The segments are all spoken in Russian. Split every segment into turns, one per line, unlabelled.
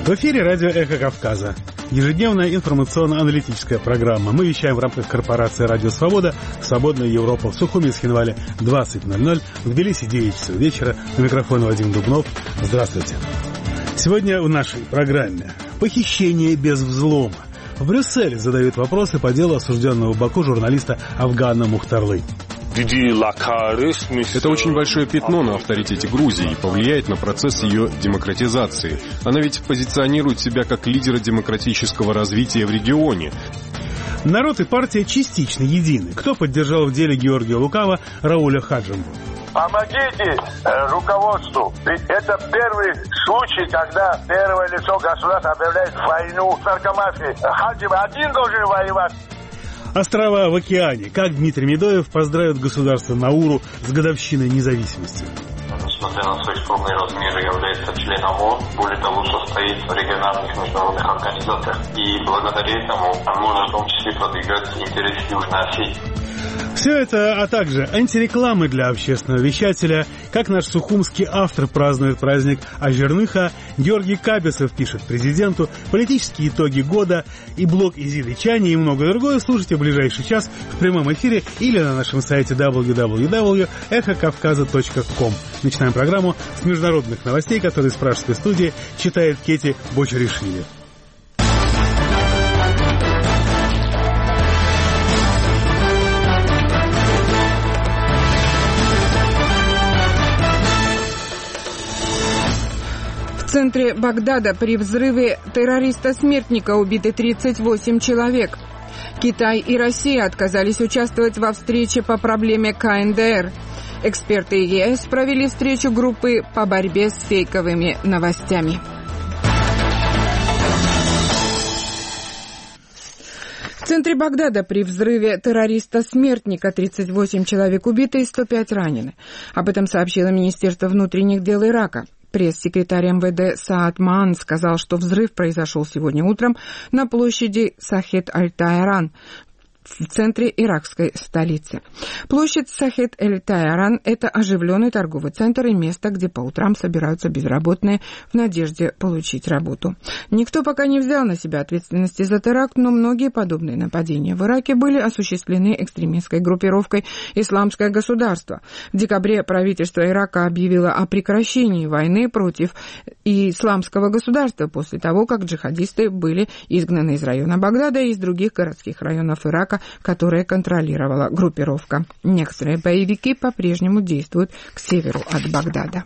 В эфире радио «Эхо Кавказа». Ежедневная информационно-аналитическая программа. Мы вещаем в рамках корпорации «Радио Свобода» в «Свободная Европа» в Сухуми, Схинвале 20:00, в Тбилиси 9 часов вечера. На микрофоне Вадим Дубнов. Здравствуйте. Сегодня в нашей программе «Похищение без взлома». В Брюсселе задают вопросы по делу осужденного в Баку журналиста Афгана Мухтарлы.
Это очень большое пятно на авторитете Грузии и повлияет на процесс ее демократизации. Она ведь позиционирует себя как лидера демократического развития в регионе.
Народ и партия частично едины. Кто поддержал в деле Георгия Лукава Рауля Хаджимбу?
Помогите руководству. Ведь это первый случай, когда первое лицо государства объявляет войну наркомафии. Хаджимбу один должен воевать.
Острова в океане. Как Дмитрий Медоев поздравит государство Науру с годовщиной независимости?
Несмотря на свои скромные размеры, является членом ООН, более того, состоит в региональных международных организациях. И благодаря этому он может в том числе продвигать интересы Южной Осетии.
Все это, а также антирекламы для общественного вещателя, как наш сухумский автор празднует праздник Ажерныха, Георгий Кабесов пишет президенту, политические итоги года и блог Изиды Чани и многое другое слушайте в ближайший час в прямом эфире или на нашем сайте www.эхокавказа.ком. Начинаем программу с международных новостей, которые с пражской студии читает Кети Бочаришвили.
В центре Багдада при взрыве террориста-смертника убиты 38 человек. Китай и Россия отказались участвовать во встрече по проблеме КНДР. Эксперты ЕС провели встречу группы по борьбе с фейковыми новостями. В центре Багдада при взрыве террориста-смертника 38 человек убиты и 105 ранены. Об этом сообщило Министерство внутренних дел Ирака. Пресс-секретарь МВД Саад Маан сказал, что взрыв произошел сегодня утром на площади Сахет-аль-Тайран в центре иракской столицы. Площадь Сахет-эль-Тайран – это оживленный торговый центр и место, где по утрам собираются безработные в надежде получить работу. Никто пока не взял на себя ответственности за теракт, но многие подобные нападения в Ираке были осуществлены экстремистской группировкой «Исламское государство». В декабре правительство Ирака объявило о прекращении войны против Исламского государства после того, как джихадисты были изгнаны из района Багдада и из других городских районов Ирака, которые контролировала группировка. Некоторые боевики по-прежнему действуют к северу от Багдада.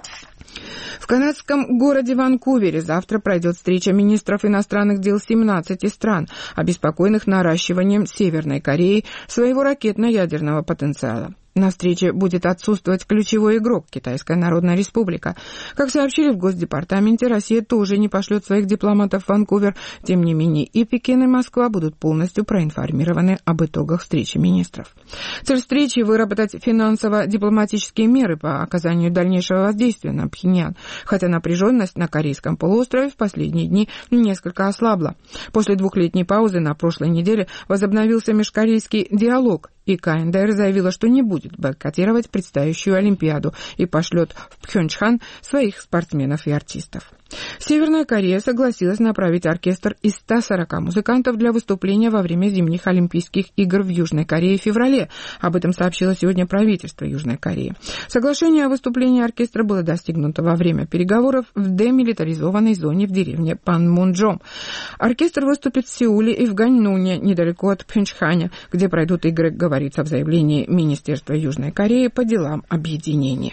В канадском городе Ванкувере завтра пройдет встреча министров иностранных дел 17 стран, обеспокоенных наращиванием Северной Кореи своего ракетно-ядерного потенциала. На встрече будет отсутствовать ключевой игрок – Китайская Народная Республика. Как сообщили в Госдепартаменте, Россия тоже не пошлет своих дипломатов в Ванкувер. Тем не менее, и Пекин, и Москва будут полностью проинформированы об итогах встречи министров. Цель встречи – выработать финансово-дипломатические меры по оказанию дальнейшего воздействия на Пхеньян, хотя напряженность на Корейском полуострове в последние дни несколько ослабла. После двухлетней паузы на прошлой неделе возобновился межкорейский диалог, и КНДР заявила, что не будет бойкотировать предстоящую Олимпиаду и пошлет в Пхенчхан своих спортсменов и артистов. Северная Корея согласилась направить оркестр из 140 музыкантов для выступления во время зимних Олимпийских игр в Южной Корее в феврале. Об этом сообщило сегодня правительство Южной Кореи. Соглашение о выступлении оркестра было достигнуто во время переговоров в демилитаризованной зоне в деревне Панмунджом. Оркестр выступит в Сеуле и в Ганьнуне, недалеко от Пхенчханя, где пройдут игры, говорится в заявлении Министерства Южной Кореи по делам объединения.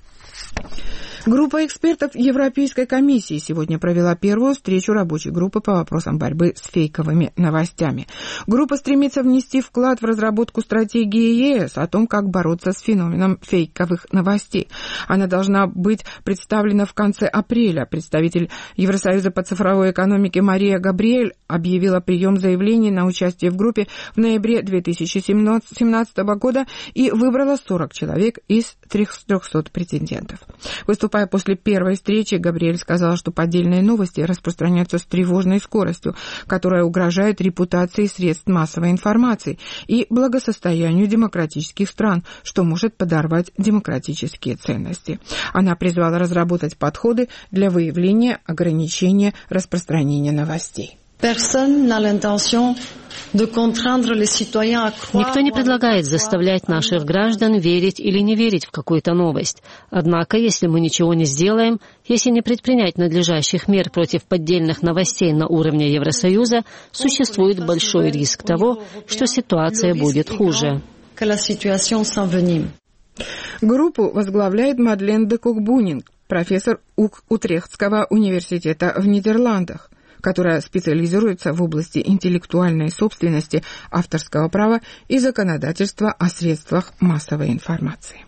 Группа экспертов Европейской комиссии сегодня провела первую встречу рабочей группы по вопросам борьбы с фейковыми новостями. Группа стремится внести вклад в разработку стратегии ЕС о том, как бороться с феноменом фейковых новостей. Она должна быть представлена в конце апреля. Представитель Евросоюза по цифровой экономике Мария Габриэль объявила прием заявлений на участие в группе в ноябре 2017 года и выбрала 40 человек из 300 претендентов. Выступление Выступая после первой встречи, Габриэль сказал, что поддельные новости распространяются с тревожной скоростью, которая угрожает репутации средств массовой информации и благосостоянию демократических стран, что может подорвать демократические ценности. Она призвала разработать подходы для выявления, ограничения, распространения новостей.
Никто не предлагает заставлять наших граждан верить или не верить в какую-то новость. Однако, если мы ничего не сделаем, если не предпринять надлежащих мер против поддельных новостей на уровне Евросоюза, существует большой риск того, что ситуация будет хуже.
Группу возглавляет Мадлен де Кок-Бунинг, профессор Утрехтского университета в Нидерландах, которая специализируется в области интеллектуальной собственности, авторского права и законодательства о средствах массовой информации.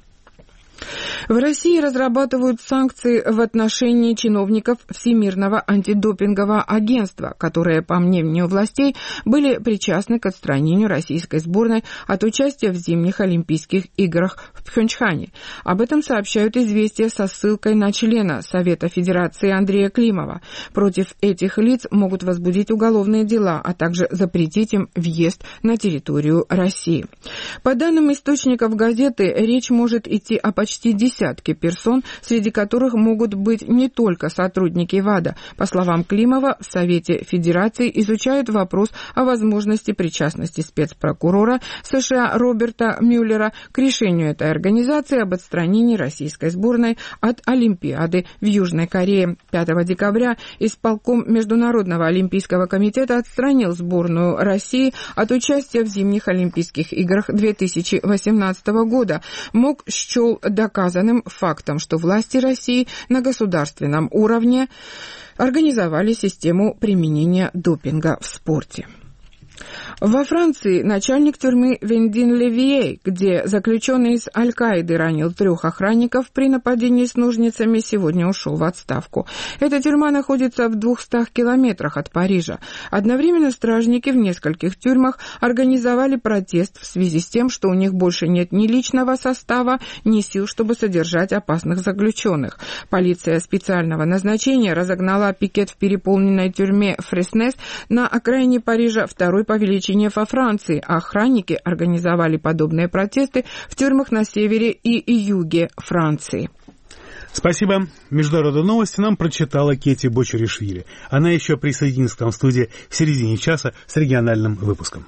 В России разрабатывают санкции в отношении чиновников Всемирного антидопингового агентства, которые, по мнению властей, были причастны к отстранению российской сборной от участия в зимних Олимпийских играх в Пхенчхане. Об этом сообщают «Известия» со ссылкой на члена Совета Федерации Андрея Климова. Против этих лиц могут возбудить уголовные дела, а также запретить им въезд на территорию России. По данным источников газеты, речь может идти о почти десятки персон, среди которых могут быть не только сотрудники ВАДА. По словам Климова, в Совете Федерации изучают вопрос о возможности причастности спецпрокурора США Роберта Мюллера к решению этой организации об отстранении российской сборной от Олимпиады в Южной Корее. 5 декабря исполком Международного олимпийского комитета отстранил сборную России от участия в зимних Олимпийских играх 2018 года. МОК счел доказанным фактом, что власти России на государственном уровне организовали систему применения допинга в спорте. Во Франции начальник тюрьмы Вендин-Левией, где заключенный из Аль-Каиды ранил 3 охранников при нападении с ножницами, сегодня ушел в отставку. Эта тюрьма находится в 200 километрах от Парижа. Одновременно стражники в нескольких тюрьмах организовали протест в связи с тем, что у них больше нет ни личного состава, ни сил, чтобы содержать опасных заключенных. Полиция специального назначения разогнала пикет в переполненной тюрьме Фреснес на окраине Парижа, второй по величине во Франции, а охранники организовали подобные протесты в тюрьмах на севере и юге Франции.
Спасибо. Международные новости нам прочитала Кети Бочаришвили. Она еще присоединится к нам в студии в середине часа с региональным выпуском.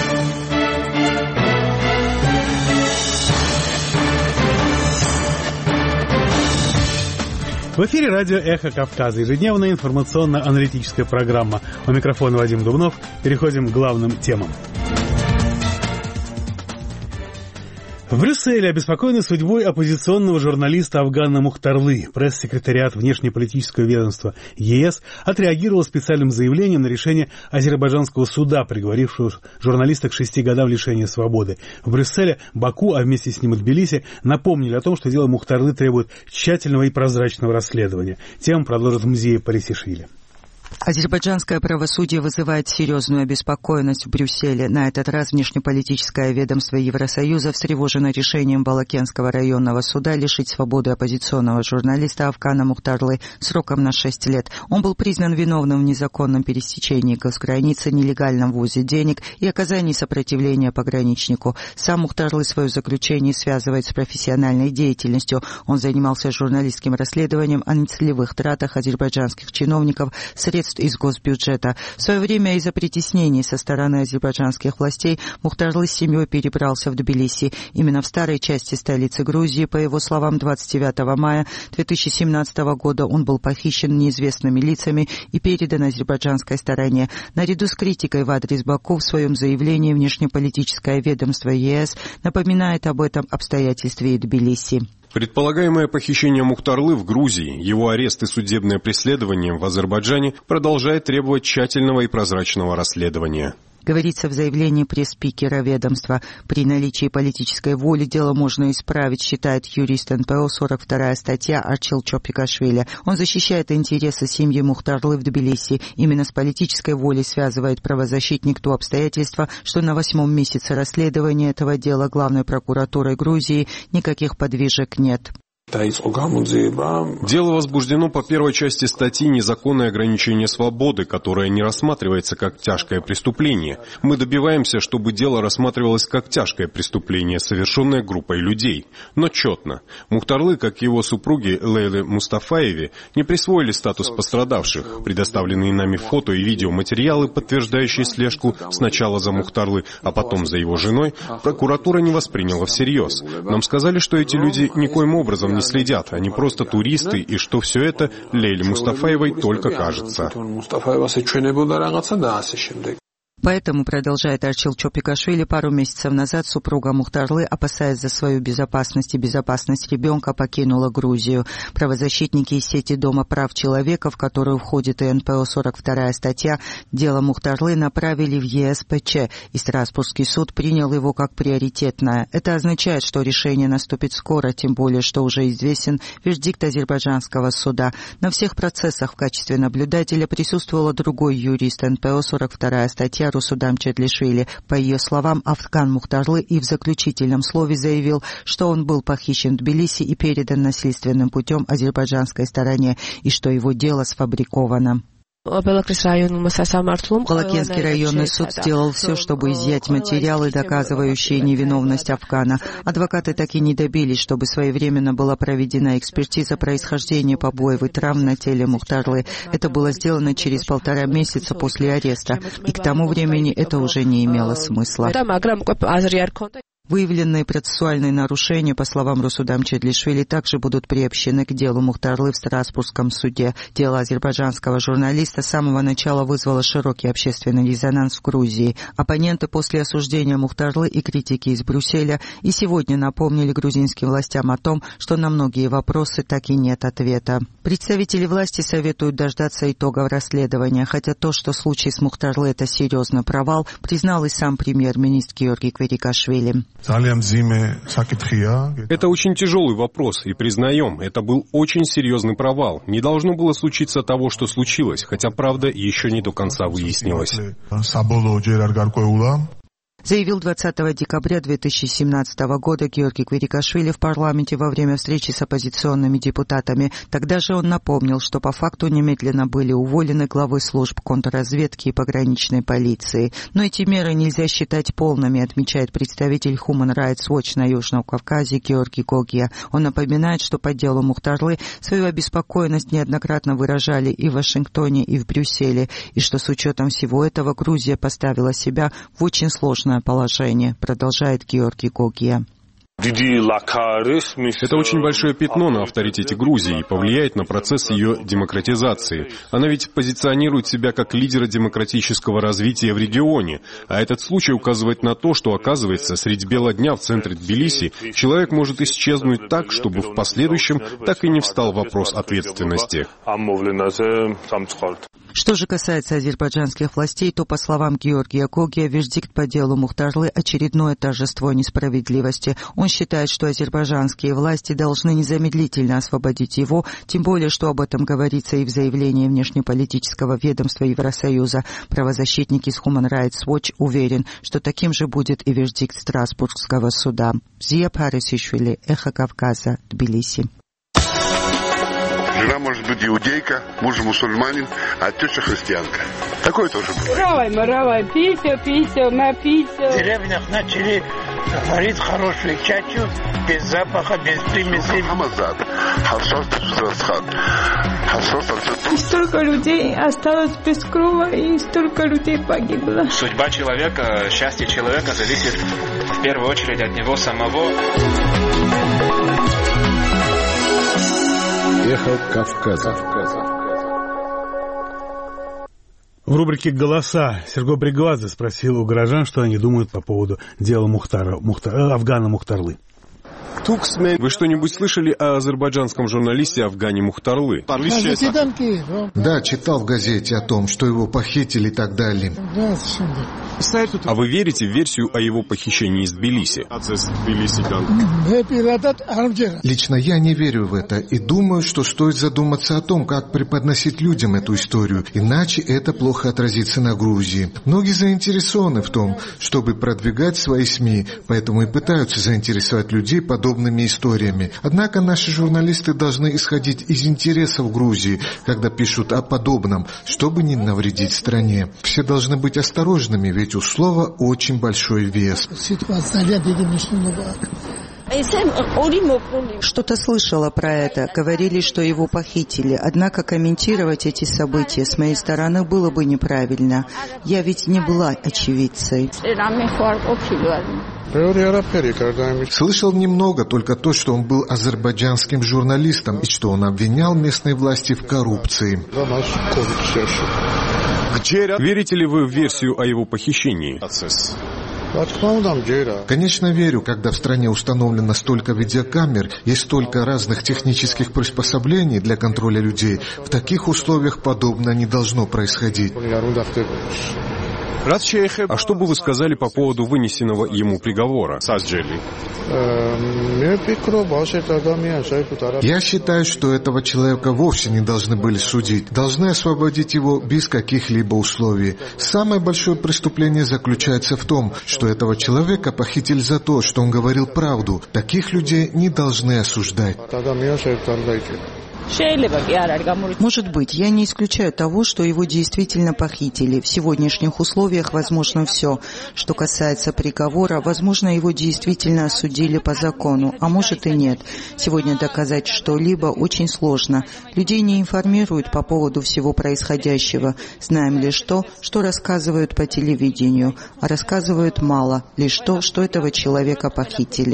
В эфире радио «Эхо Кавказа», ежедневная информационно-аналитическая программа. У микрофона Вадим Дубнов. Переходим к главным темам. В Брюсселе обеспокоены судьбой оппозиционного журналиста Афгана Мухтарлы. Пресс-секретариат внешнеполитического ведомства ЕС отреагировал специальным заявлением на решение азербайджанского суда, приговорившего журналиста к 6 годам лишения свободы. В Брюсселе, Баку, а вместе с ним и Тбилиси, напомнили о том, что дело Мухтарлы требует тщательного и прозрачного расследования. Тему продолжит Мзия Парисишвили.
Азербайджанское правосудие вызывает серьезную обеспокоенность в Брюсселе. На этот раз внешнеполитическое ведомство Евросоюза встревожено решением Балакенского районного суда лишить свободы оппозиционного журналиста Афгана Мухтарлы сроком на 6 лет. Он был признан виновным в незаконном пересечении госграницы, нелегальном ввозе денег и оказании сопротивления пограничнику. Сам Мухтарлы свое заключение связывает с профессиональной деятельностью. Он занимался журналистским расследованием о нецелевых тратах азербайджанских чиновников средств из госбюджета. В свое время из-за притеснений со стороны азербайджанских властей Мухтарлы с семьей перебрался в Тбилиси. Именно в старой части столицы Грузии, по его словам, 29 мая 2017 года он был похищен неизвестными лицами и передан азербайджанской стороне. Наряду с критикой в адрес Баку в своем заявлении внешнеполитическое ведомство ЕС напоминает об этом обстоятельстве и Тбилиси.
Предполагаемое похищение Мухтарлы в Грузии, его арест и судебное преследование в Азербайджане продолжает требовать тщательного и прозрачного расследования.
Говорится в заявлении пресс-спикера ведомства. При наличии политической воли дело можно исправить, считает юрист НПО, 42-я статья Арчил Чопикашвили. Он защищает интересы семьи Мухтарлы в Тбилиси. Именно с политической волей связывает правозащитник то обстоятельство, что на 8-м месяце расследования этого дела главной прокуратурой Грузии никаких подвижек нет.
Дело возбуждено по первой части статьи «Незаконное ограничение свободы», которое не рассматривается как тяжкое преступление. Мы добиваемся, чтобы дело рассматривалось как тяжкое преступление, совершенное группой людей. Но четно. Мухтарлы, как и его супруги Лейлы Мустафаеве, не присвоили статус пострадавших. Предоставленные нами фото и видеоматериалы, подтверждающие слежку сначала за Мухтарлы, а потом за его женой, прокуратура не восприняла всерьез. Нам сказали, что эти люди никоим образом не следят, они просто туристы, и что все это Лейле Мустафаевой только кажется.
Поэтому, продолжает Арчил Чопикашвили, пару месяцев назад супруга Мухтарлы, опасаясь за свою безопасность и безопасность ребенка, покинула Грузию. Правозащитники из сети Дома прав человека, в которую входит и НПО 42-я статья, дело Мухтарлы направили в ЕСПЧ, и Страсбургский суд принял его как приоритетное. Это означает, что решение наступит скоро, тем более, что уже известен вердикт азербайджанского суда. На всех процессах в качестве наблюдателя присутствовал другой юрист НПО 42-я статья Русудам Четлишвили. По ее словам, Афган Мухтарлы и в заключительном слове заявил, что он был похищен в Тбилиси и передан насильственным путем азербайджанской стороне, и что его дело сфабриковано. Балакенский районный суд сделал все, чтобы изъять материалы, доказывающие невиновность Афгана. Адвокаты так и не добились, чтобы своевременно была проведена экспертиза происхождения побоев и травм на теле Мухтарлы. Это было сделано через 1,5 месяца после ареста, и к тому времени это уже не имело смысла. Выявленные процессуальные нарушения, по словам Русудам Четлишвили, также будут приобщены к делу Мухтарлы в Страсбургском суде. Дело азербайджанского журналиста с самого начала вызвало широкий общественный резонанс в Грузии. Оппоненты после осуждения Мухтарлы и критики из Брюсселя и сегодня напомнили грузинским властям о том, что на многие вопросы так и нет ответа. Представители власти советуют дождаться итогов расследования, хотя то, что случай с Мухтарлы – это серьезный провал, признал и сам премьер-министр Георгий Кверикашвили.
Это очень тяжелый вопрос, и признаем, это был очень серьезный провал. Не должно было случиться того, что случилось, хотя правда еще не до конца выяснилась.
Заявил 20 декабря 2017 года Георгий Кверикашвили в парламенте во время встречи с оппозиционными депутатами. Тогда же он напомнил, что по факту немедленно были уволены главы служб контрразведки и пограничной полиции. Но эти меры нельзя считать полными, отмечает представитель Human Rights Watch на Южном Кавказе Георгий Гогия. Он напоминает, что по делу Мухтарлы свою обеспокоенность неоднократно выражали и в Вашингтоне, и в Брюсселе, и что с учетом всего этого Грузия поставила себя в очень сложное положение, продолжает Георгий Гогия.
Это очень большое пятно на авторитете Грузии и повлияет на процесс ее демократизации. Она ведь позиционирует себя как лидера демократического развития в регионе, а этот случай указывает на то, что, оказывается, средь бела дня в центре Тбилиси человек может исчезнуть так, чтобы в последующем так и не встал вопрос ответственности.
Что же касается азербайджанских властей, то, по словам Георгия Гогия, вердикт по делу Мухтарлы – очередное торжество несправедливости. Он считает, что азербайджанские власти должны незамедлительно освободить его, тем более, что об этом говорится и в заявлении внешнеполитического ведомства Евросоюза. Правозащитник из Human Rights Watch уверен, что таким же будет и вердикт Страсбургского суда. Зия Парисишвили, Эхо Кавказа, Тбилиси.
Жена может быть иудейка, муж мусульманин, а теща христианка. Такое тоже бывает.
Маравай, пися, напися.
В деревнях начали варить хорошую чачу, без запаха, без примесей.
И столько людей осталось без крова, и столько людей погибло.
Судьба человека, счастье человека зависит в первую очередь от него самого.
Эхо Кавказа. В рубрике «Голоса» Серго Бригвадзе спросил у горожан, что они думают по поводу дела Афгана Мухтарлы.
Вы что-нибудь слышали о азербайджанском журналисте Афгане Мухтарлы?
Да, читал в газете о том, что его похитили и так далее.
А вы верите в версию о его похищении из Тбилиси?
Лично я не верю в это и думаю, что стоит задуматься о том, как преподносить людям эту историю, иначе это плохо отразится на Грузии. Многие заинтересованы в том, чтобы продвигать свои СМИ, поэтому и пытаются заинтересовать людей подобным подобными историями. Однако наши журналисты должны исходить из интересов Грузии, когда пишут о подобном, чтобы не навредить стране. Все должны быть осторожными, ведь у слова очень большой вес.
Что-то слышала про это. Говорили, что его похитили. Однако комментировать эти события с моей стороны было бы неправильно. Я ведь не была очевидцей.
Слышал немного, только то, что он был азербайджанским журналистом и что он обвинял местные власти в коррупции.
Верите ли вы в версию о его похищении?
Конечно, верю, когда в стране установлено столько видеокамер, есть столько разных технических приспособлений для контроля людей. В таких условиях подобное не должно происходить.
А что бы вы сказали по поводу вынесенного ему приговора?
Я считаю, что этого человека вовсе не должны были судить. Должны освободить его без каких-либо условий. Самое большое преступление заключается в том, что этого человека похитили за то, что он говорил правду. Таких людей не должны осуждать.
Может быть, я не исключаю того, что его действительно похитили. В сегодняшних условиях возможно все. Что касается приговора, возможно, его действительно осудили по закону, а может и нет. Сегодня доказать что-либо очень сложно. Людей не информируют по поводу всего происходящего. Знаем лишь то, что рассказывают по телевидению, а рассказывают мало, лишь то, что этого человека похитили.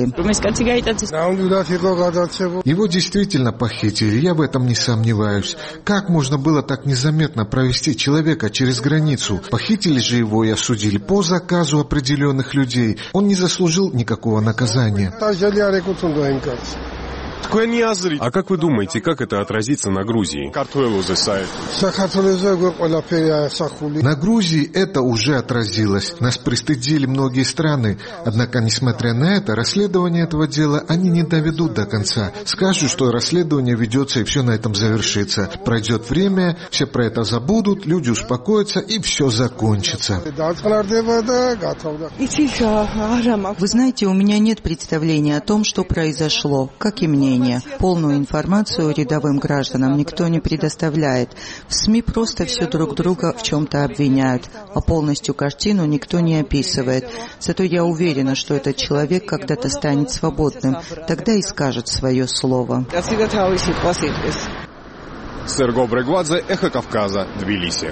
Его действительно похитили, я в этом не сомневаюсь. Как можно было так незаметно провести человека через границу? Похитили же его и осудили по заказу определенных людей. Он не заслужил никакого наказания.
А как вы думаете, как это отразится на Грузии?
На Грузии это уже отразилось. Нас пристыдили многие страны. Однако, несмотря на это, расследование этого дела они не доведут до конца. Скажут, что расследование ведется и все на этом завершится. Пройдет время, все про это забудут, люди успокоятся и все закончится.
Вы знаете, у меня нет представления о том, что произошло, как и мнение. Полную информацию рядовым гражданам никто не предоставляет. В СМИ просто все друг друга в чем-то обвиняют, а полностью картину никто не описывает. Зато я уверена, что этот человек когда-то станет свободным, тогда и скажет свое слово.
Серго Брегвадзе, Эхо Кавказа, Тбилиси.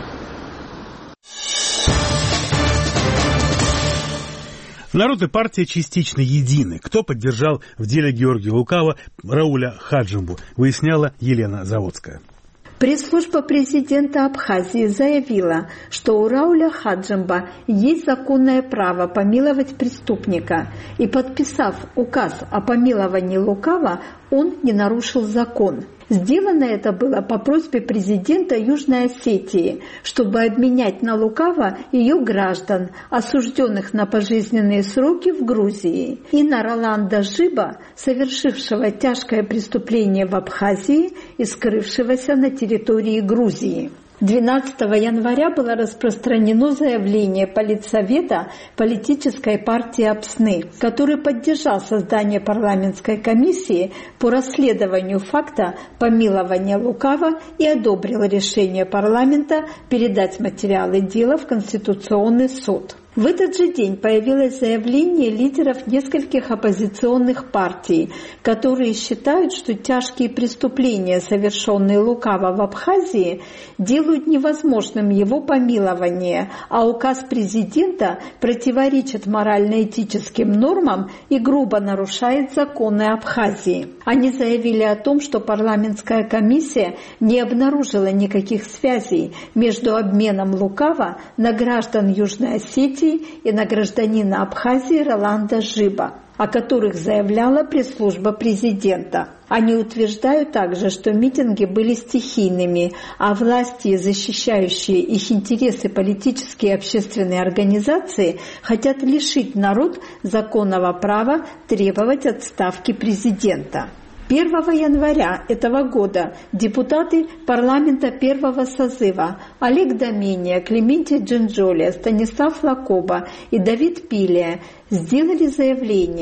Народ и партия частично едины. Кто поддержал в деле Георгия Лукава Рауля Хаджимбу, выясняла Елена Заводская.
Пресс-служба президента Абхазии заявила, что у Рауля Хаджимба есть законное право помиловать преступника, и, подписав указ о помиловании Лукава, он не нарушил закон. Сделано это было по просьбе президента Южной Осетии, чтобы обменять на Лукава ее граждан, осужденных на пожизненные сроки в Грузии, и на Роланда Жиба, совершившего тяжкое преступление в Абхазии и скрывшегося на территории Грузии. 12 января было распространено заявление Политсовета политической партии АПСНы, который поддержал создание парламентской комиссии по расследованию факта помилования Лукава и одобрил решение парламента передать материалы дела в Конституционный суд. В этот же день появилось заявление лидеров нескольких оппозиционных партий, которые считают, что тяжкие преступления, совершенные Лукава в Абхазии, делают невозможным его помилование, а указ президента противоречит морально-этическим нормам и грубо нарушает законы Абхазии. Они заявили о том, что парламентская комиссия не обнаружила никаких связей между обменом Лукава на граждан Южной Осетии и на гражданина Абхазии Роланда Жиба, о которых заявляла пресс-служба президента. Они утверждают также, что митинги были стихийными, а власти, защищающие их интересы, политические и общественные организации, хотят лишить народ законного права требовать отставки президента. 1 января этого года депутаты парламента первого созыва Олег Домения, Клементий Джинджоли, Станислав Лакоба и Давид Пилия сделали заявление, в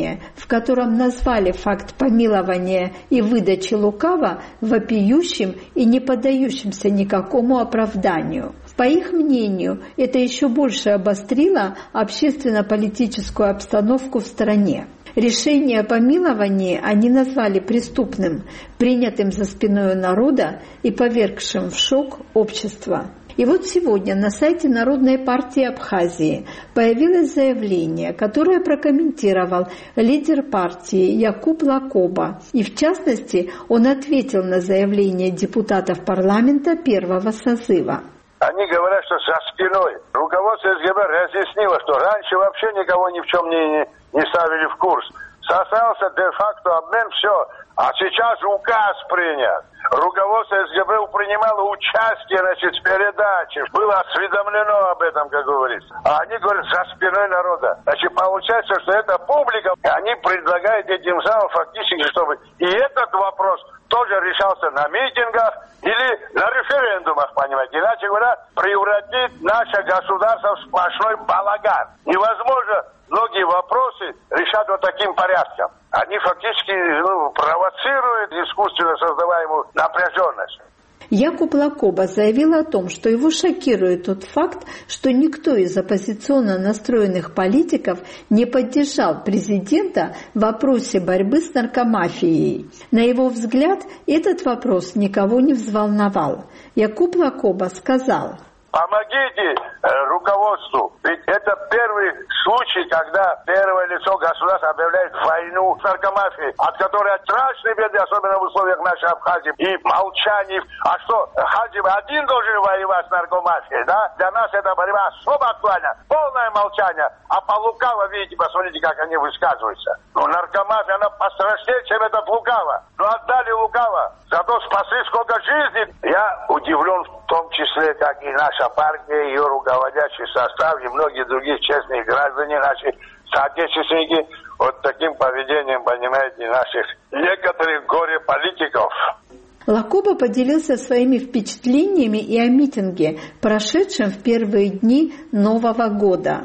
котором назвали факт помилования и выдачи лукава вопиющим и не поддающимся никакому оправданию. По их мнению, это еще больше обострило общественно-политическую обстановку в стране. Решение о помиловании они назвали преступным, принятым за спиной народа и повергшим в шок общество. И вот сегодня на сайте Народной партии Абхазии появилось заявление, которое прокомментировал лидер партии Якуб Лакоба. И в частности, он ответил на заявление депутатов парламента первого созыва.
Они говорят, что за спиной. Руководство СГБ разъяснило, что раньше вообще никого ни в чем не ставили в курс. Состоялся де-факто обмен, все. А сейчас указ принят. Руководство СГБ принимало участие, в передаче. Было осведомлено об этом, как говорится. А они говорят, за спиной народа. Значит, получается, что это публика. Они предлагают этим самым фактически, чтобы и этот вопрос тоже решался на митингах или на референдумах, понимаете. Иначе говоря, превратить наше государство в сплошной балаган. Невозможно многие вопросы решать вот таким порядком. Они фактически провоцируют искусственно создаваемую напряженность.
Якуб Лакоба заявил о том, что его шокирует тот факт, что никто из оппозиционно настроенных политиков не поддержал президента в вопросе борьбы с наркомафией. На его взгляд, этот вопрос никого не взволновал. Якуб Лакоба сказал:
помогите руководству, ведь это первый случай, когда первое лицо государства объявляет войну с наркомафией, от которой страшные беды, особенно в условиях нашей Абхазии, и молчаний. А что, Хаджиб один должен воевать с наркомафией, да? Для нас эта борьба особо актуальна. Полное молчание. А по лукаво, видите, посмотрите, как они высказываются. Наркомафия, она пострашнее, чем этот лукаво. Отдали лукаво, зато спасли сколько жизней. Я удивлен в том числе, как и наша партия, ее руководящий состав и многие другие честные граждане, наши соотечественники, вот таким поведением, понимаете, наших некоторых горе-политиков.
Лакоба поделился своими впечатлениями и о митинге, прошедшем в первые дни Нового года.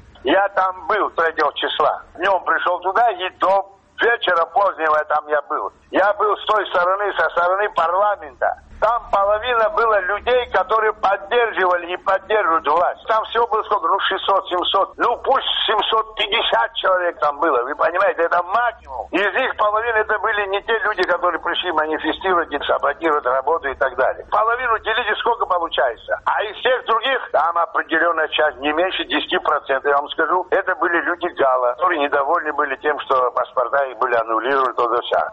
Я там был 3 числа. Днем пришел туда и до вечера позднего там я был. Я был с той стороны, со стороны парламента. Там половина было людей, которые поддерживали и поддерживают власть. Там всего было сколько? 600-700. Пусть 750 человек там было. Вы понимаете, это максимум. Из них половина это были не те люди, которые пришли манифестировать, саботировать работу и так далее. Половину делите, сколько получается. А из всех других, там определенная часть, не меньше 10%, я вам скажу, это были люди гала, которые недовольны были тем, что паспорта их были аннулированы, то да вся.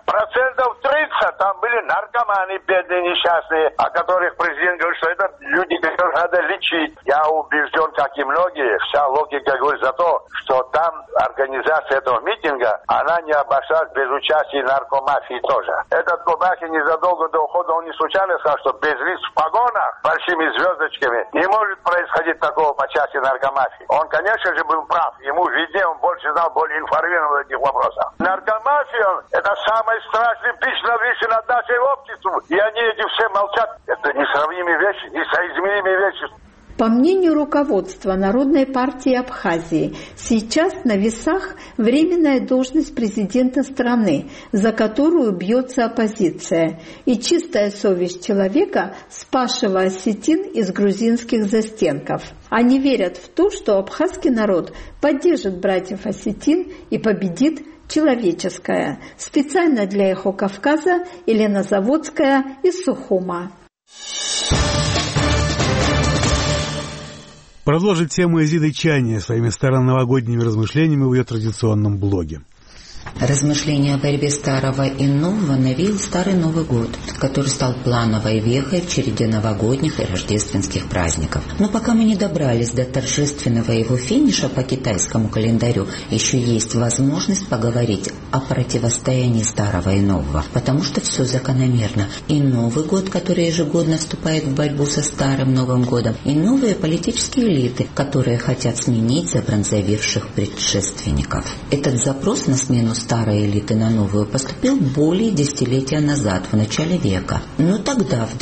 30% там были наркоманы, бедные, несчастные, о которых президент говорит, что это люди, которых надо лечить. Я убежден, как и многие, вся логика говорит за то, что там организация этого митинга, она не обошлась без участия наркомафии тоже. Этот Кобахи незадолго до ухода, он не случайно сказал, что без лиц в погонах, большими звездочками, не может происходить такого по части наркомафии. Он, конечно же, был прав. Ему виднее, он больше знал, более информирован в этих вопросах. Наркомафия – это самый страшный бич, нависший над нашим обществом. И они эти все молчат. Это несравнимые вещи, несоизмеримые вещи.
По мнению руководства Народной партии Абхазии, сейчас на весах временная должность президента страны, за которую бьется оппозиция, и чистая совесть человека, спасшего осетин из грузинских застенков. Они верят в то, что абхазский народ поддержит братьев осетин и победит человеческое. Специально для «Эхо Кавказа» Елена Заводская из Сухума.
Продолжит тему Изиды Чания своими староновогодними размышлениями в ее традиционном блоге.
Размышления о борьбе старого и нового навеял Старый Новый год, который стал плановой вехой в череде новогодних и рождественских праздников. Но пока мы не добрались до торжественного его финиша по китайскому календарю, еще есть возможность поговорить о противостоянии старого и нового, потому что все закономерно. И Новый год, который ежегодно вступает в борьбу со старым Новым годом, и новые политические элиты, которые хотят сменить забронзовевших предшественников. Этот запрос на смену старой элиты на новую поступил более десятилетия назад, в начале века. Но тогда, в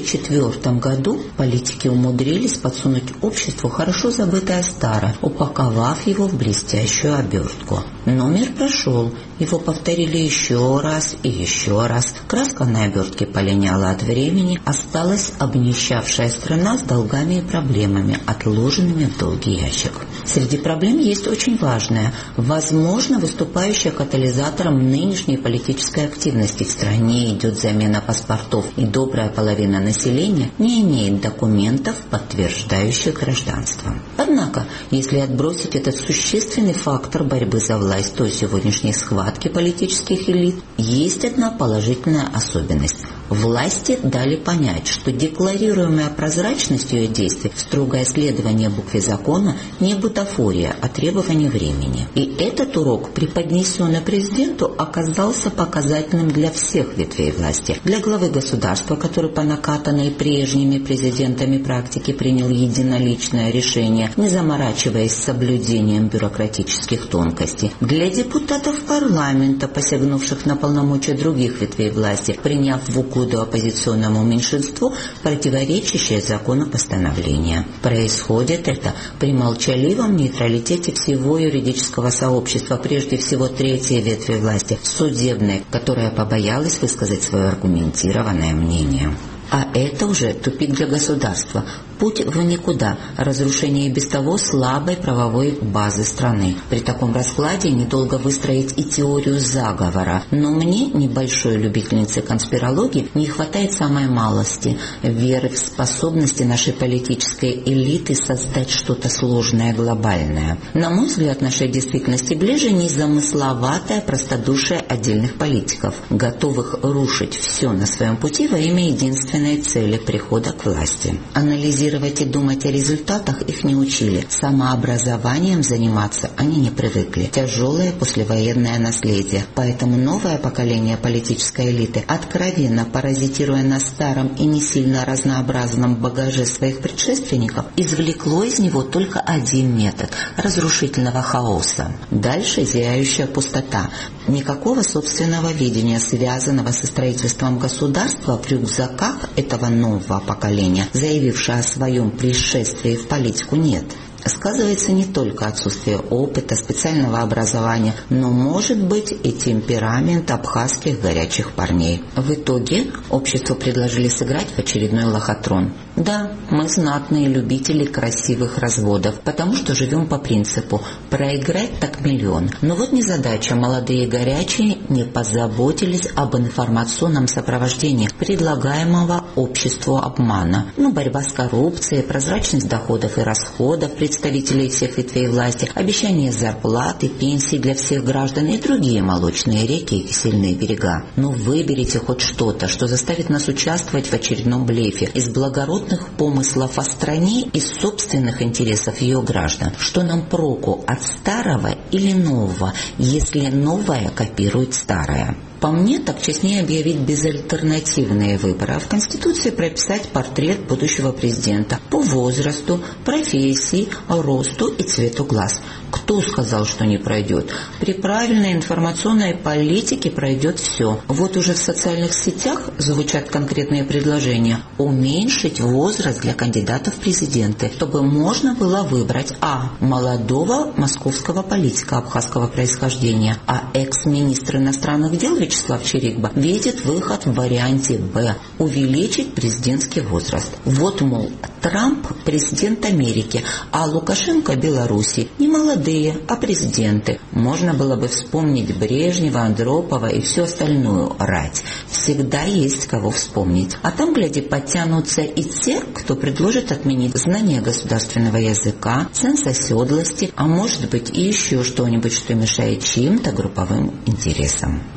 2004 году, политики умудрились подсунуть обществу хорошо забытое старое, упаковав его в блестящую обертку. Но мир прошел, его повторили еще раз и еще раз. Краска на обертке полиняла от времени, осталась обнищавшая страна с долгами и проблемами, отложенными в долгий ящик. Среди проблем есть очень важная, возможно, выступающая катализатором нынешней политической активности в стране идет замена паспортов, и добрая половина населения не имеет документов, подтверждающих гражданство. Однако, если отбросить этот существенный фактор борьбы за власть, то сегодняшней схватки политических элит, есть одна положительная особенность. Власти дали понять, что декларируемая прозрачность ее действий, строгое следование букве закона не бутафория, а требование времени. И этот урок, преподнесенный президенту, оказался показательным для всех ветвей власти. Для главы государства, который по накатанной прежними президентами практике принял единоличное решение, не заморачиваясь соблюдением бюрократических тонкостей. Для депутатов парламента, посягнувших на полномочия других ветвей власти, приняв в угоду оппозиционному меньшинству противоречащее закону постановление. Происходит это при молчаливом нейтралитете всего юридического сообщества, прежде всего третьей ветви власти, судебной, которая побоялась высказать свое аргументированное мнение. А это уже тупик для государства, путь в никуда, разрушение и без того слабой правовой базы страны. При таком раскладе недолго выстроить и теорию заговора. Но мне, небольшой любительнице конспирологии, не хватает самой малости – веры в способности нашей политической элиты создать что-то сложное, глобальное. На мой взгляд, нашей действительности ближе незамысловатое простодушие отдельных политиков, готовых рушить все на своем пути во имя единственной цели прихода к власти. Анализировать и думать о результатах их не учили. Самообразованием заниматься они не привыкли. Тяжелое послевоенное наследие. Поэтому новое поколение политической элиты, откровенно паразитируя на старом и не сильно разнообразном багаже своих предшественников, извлекло из него только один метод – разрушительного хаоса. Дальше зияющая пустота. Никакого собственного видения, связанного со строительством государства, в рюкзаках этого нового поколения, заявившего о своем пришествии в политику, нет. Сказывается не только отсутствие опыта, специального образования, но может быть и темперамент абхазских горячих парней. В итоге обществу предложили сыграть в очередной лохотрон. Да, мы знатные любители красивых разводов, потому что живем по принципу «проиграть так миллион». Но вот незадача, молодые горячие не позаботились об информационном сопровождении предлагаемого обществу обмана. Борьба с коррупцией, прозрачность доходов и расходов представителей всех ветвей власти, обещание зарплаты, пенсий для всех граждан и другие молочные реки и кисельные берега. Но выберите хоть что-то, что заставит нас участвовать в очередном блефе из благородных помыслов о стране и собственных интересов ее граждан. Что нам проку от старого или нового, если новое копирует старое? По мне, так честнее объявить безальтернативные выборы, а в Конституции прописать портрет будущего президента по возрасту, профессии, росту и цвету глаз. Кто сказал, что не пройдет? При правильной информационной политике пройдет все. Вот уже в социальных сетях звучат конкретные предложения. Уменьшить возраст для кандидатов в президенты, чтобы можно было выбрать молодого московского политика абхазского происхождения, а экс-министр иностранных дел Вячеслав Чирикба видит выход в варианте «Б» – увеличить президентский возраст. Вот, мол, Трамп – президент Америки, а Лукашенко – Беларуси. Не молодые, а президенты. Можно было бы вспомнить Брежнева, Андропова и всю остальную рать. Всегда есть кого вспомнить. А там, гляди, подтянутся и те, кто предложит отменить знание государственного языка, ценз оседлости, а может быть и еще что-нибудь, что мешает чьим-то групповым интересам. Отцы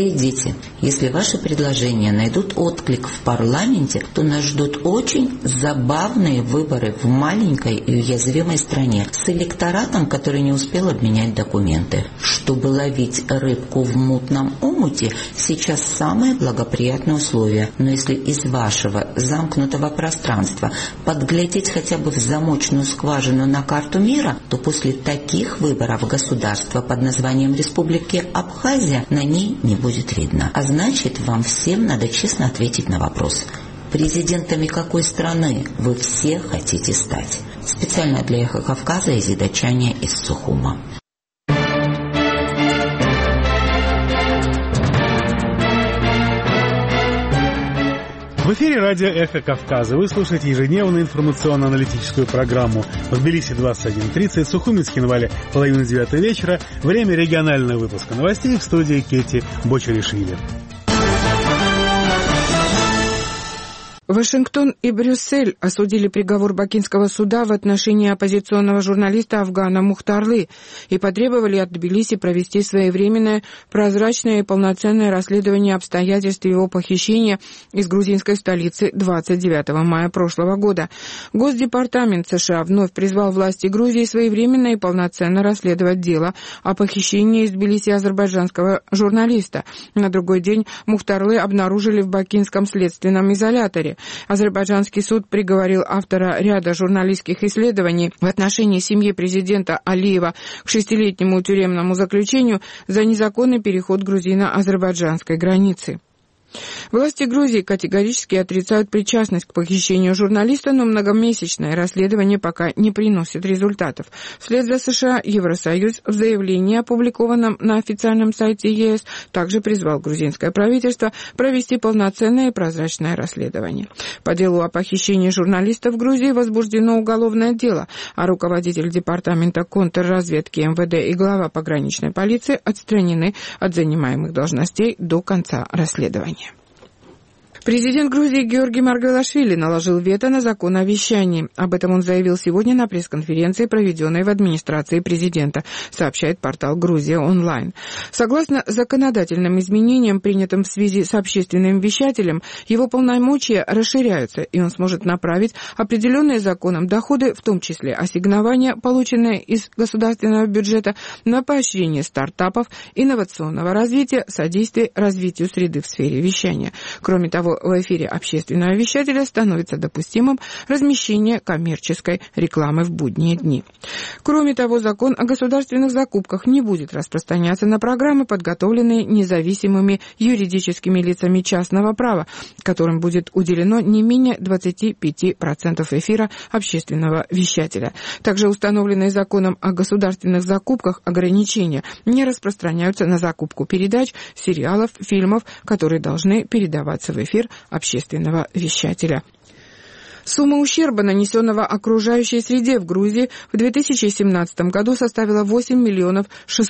идите. Если ваши предложения найдут отклик в парламенте, то нас ждут очень забавные выборы в маленькой и уязвимой стране с электоратом, который не успел обменять документы. Чтобы ловить рыбку в мутном омуте, сейчас самые благоприятные условия. Но если из вашего замкнутого пространства подглядеть хотя бы в замочную скважину на карту мира, то после таких выборов государства под названием Республики Абхазия на ней не будет видно. А значит, вам всем надо честно ответить на вопрос: президентами какой страны вы все хотите стать? Специально для «Эхо Кавказа» из Идачания из Сухума.
В эфире радио «Эхо Кавказа». Вы слушаете ежедневную информационно-аналитическую программу. В Тбилиси 21:30, в Сухуми, Цхинвале 8:30 вечера. Время регионального выпуска новостей в студии Кети Бочаришвили.
Вашингтон и Брюссель осудили приговор Бакинского суда в отношении оппозиционного журналиста Афгана Мухтарлы и потребовали от Тбилиси провести своевременное, прозрачное и полноценное расследование обстоятельств его похищения из грузинской столицы 29 мая прошлого года. Госдепартамент США вновь призвал власти Грузии своевременно и полноценно расследовать дело о похищении из Тбилиси азербайджанского журналиста. На другой день Мухтарлы обнаружили в бакинском следственном изоляторе. Азербайджанский суд приговорил автора ряда журналистских исследований в отношении семьи президента Алиева к 6-летнему тюремному заключению за незаконный переход грузино-азербайджанской границы. Власти Грузии категорически отрицают причастность к похищению журналиста, но многомесячное расследование пока не приносит результатов. Вслед за США Евросоюз в заявлении, опубликованном на официальном сайте ЕС, также призвал грузинское правительство провести полноценное и прозрачное расследование. По делу о похищении журналиста в Грузии возбуждено уголовное дело, а руководитель департамента контрразведки МВД и глава пограничной полиции отстранены от занимаемых должностей до конца расследования. Президент Грузии Георгий Маргвелашвили наложил вето на закон о вещании. Об этом он заявил сегодня на пресс-конференции, проведенной в администрации президента, сообщает портал «Грузия онлайн». Согласно законодательным изменениям, принятым в связи с общественным вещателем, его полномочия расширяются, и он сможет направить определенные законом доходы, в том числе ассигнования, полученные из государственного бюджета, на поощрение стартапов, инновационного развития, содействие развитию среды в сфере вещания. Кроме того, в эфире общественного вещателя становится допустимым размещение коммерческой рекламы в будние дни. Кроме того, закон о государственных закупках не будет распространяться на программы, подготовленные независимыми юридическими лицами частного права, которым будет уделено не менее 25% эфира общественного вещателя. Также установленные законом о государственных закупках ограничения не распространяются на закупку передач, сериалов, фильмов, которые должны передаваться в эфир общественного вещателя. Сумма ущерба, нанесенного окружающей среде в Грузии, в 2017 году составила 8 миллионов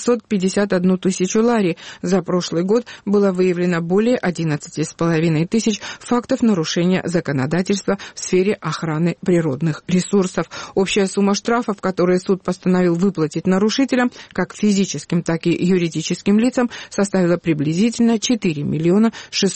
651 тысячу лари. За прошлый год было выявлено более 11,5 тысяч фактов нарушения законодательства в сфере охраны природных ресурсов. Общая сумма штрафов, которые суд постановил выплатить нарушителям, как физическим, так и юридическим лицам, составила приблизительно 4 миллиона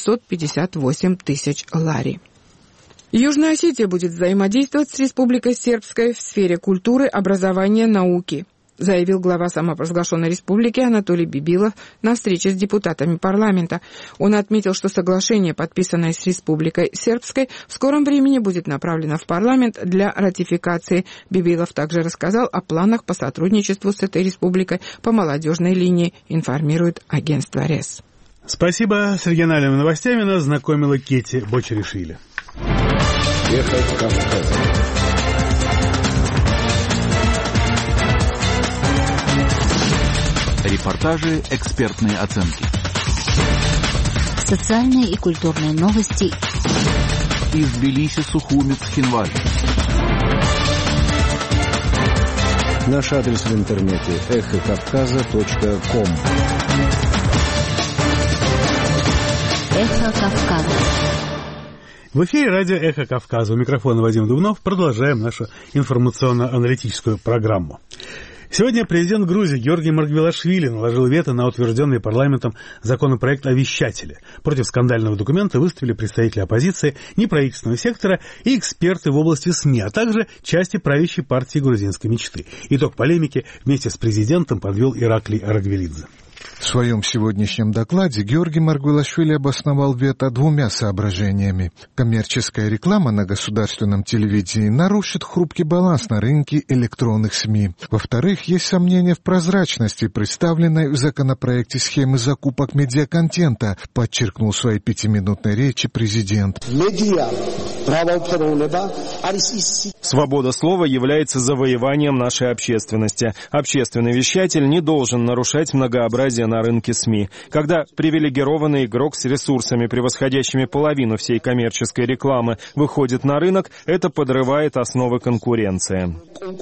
658 тысяч лари. Южная Осетия будет взаимодействовать с Республикой Сербской в сфере культуры, образования, науки, заявил глава самопровозглашенной республики Анатолий Бибилов на встрече с депутатами парламента. Он отметил, что соглашение, подписанное с Республикой Сербской, в скором времени будет направлено в парламент для ратификации. Бибилов также рассказал о планах по сотрудничеству с этой республикой по молодежной линии, информирует агентство РЕС.
Спасибо. С региональными новостями нас знакомила Кети Бочаришвили.
Эхо Кавказа. Репортажи, экспертные оценки.
Социальные и культурные новости.
Из Тбилиси, Сухуми, Цхинвали.
Наш адрес в интернете эхокавказа.ком.
Эхо Кавказа.
В эфире радио «Эхо Кавказа». У микрофона Вадим Дубнов. Продолжаем нашу информационно-аналитическую программу. Сегодня президент Грузии Георгий Маргвелашвили наложил вето на утвержденный парламентом законопроект о вещателе. Против скандального документа выступили представители оппозиции, неправительственного сектора и эксперты в области СМИ, а также части правящей партии грузинской мечты. Итог полемики вместе с президентом подвел Ираклий Арагвелидзе.
В своем сегодняшнем докладе Георгий Маргвелашвили обосновал вето двумя соображениями. Коммерческая реклама на государственном телевидении нарушит хрупкий баланс на рынке электронных СМИ. Во-вторых, есть сомнения в прозрачности представленной в законопроекте схемы закупок медиаконтента, подчеркнул в своей 5-минутной речи президент.
Свобода слова является завоеванием нашей общественности. Общественный вещатель не должен нарушать многообразие на рынке СМИ. Когда привилегированный игрок с ресурсами, превосходящими половину всей коммерческой рекламы, выходит на рынок, это подрывает основы конкуренции.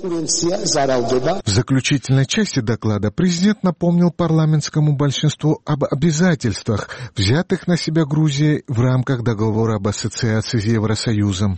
В заключительной части доклада президент напомнил парламентскому большинству об обязательствах, взятых на себя Грузией в рамках договора об ассоциации с Евросоюзом.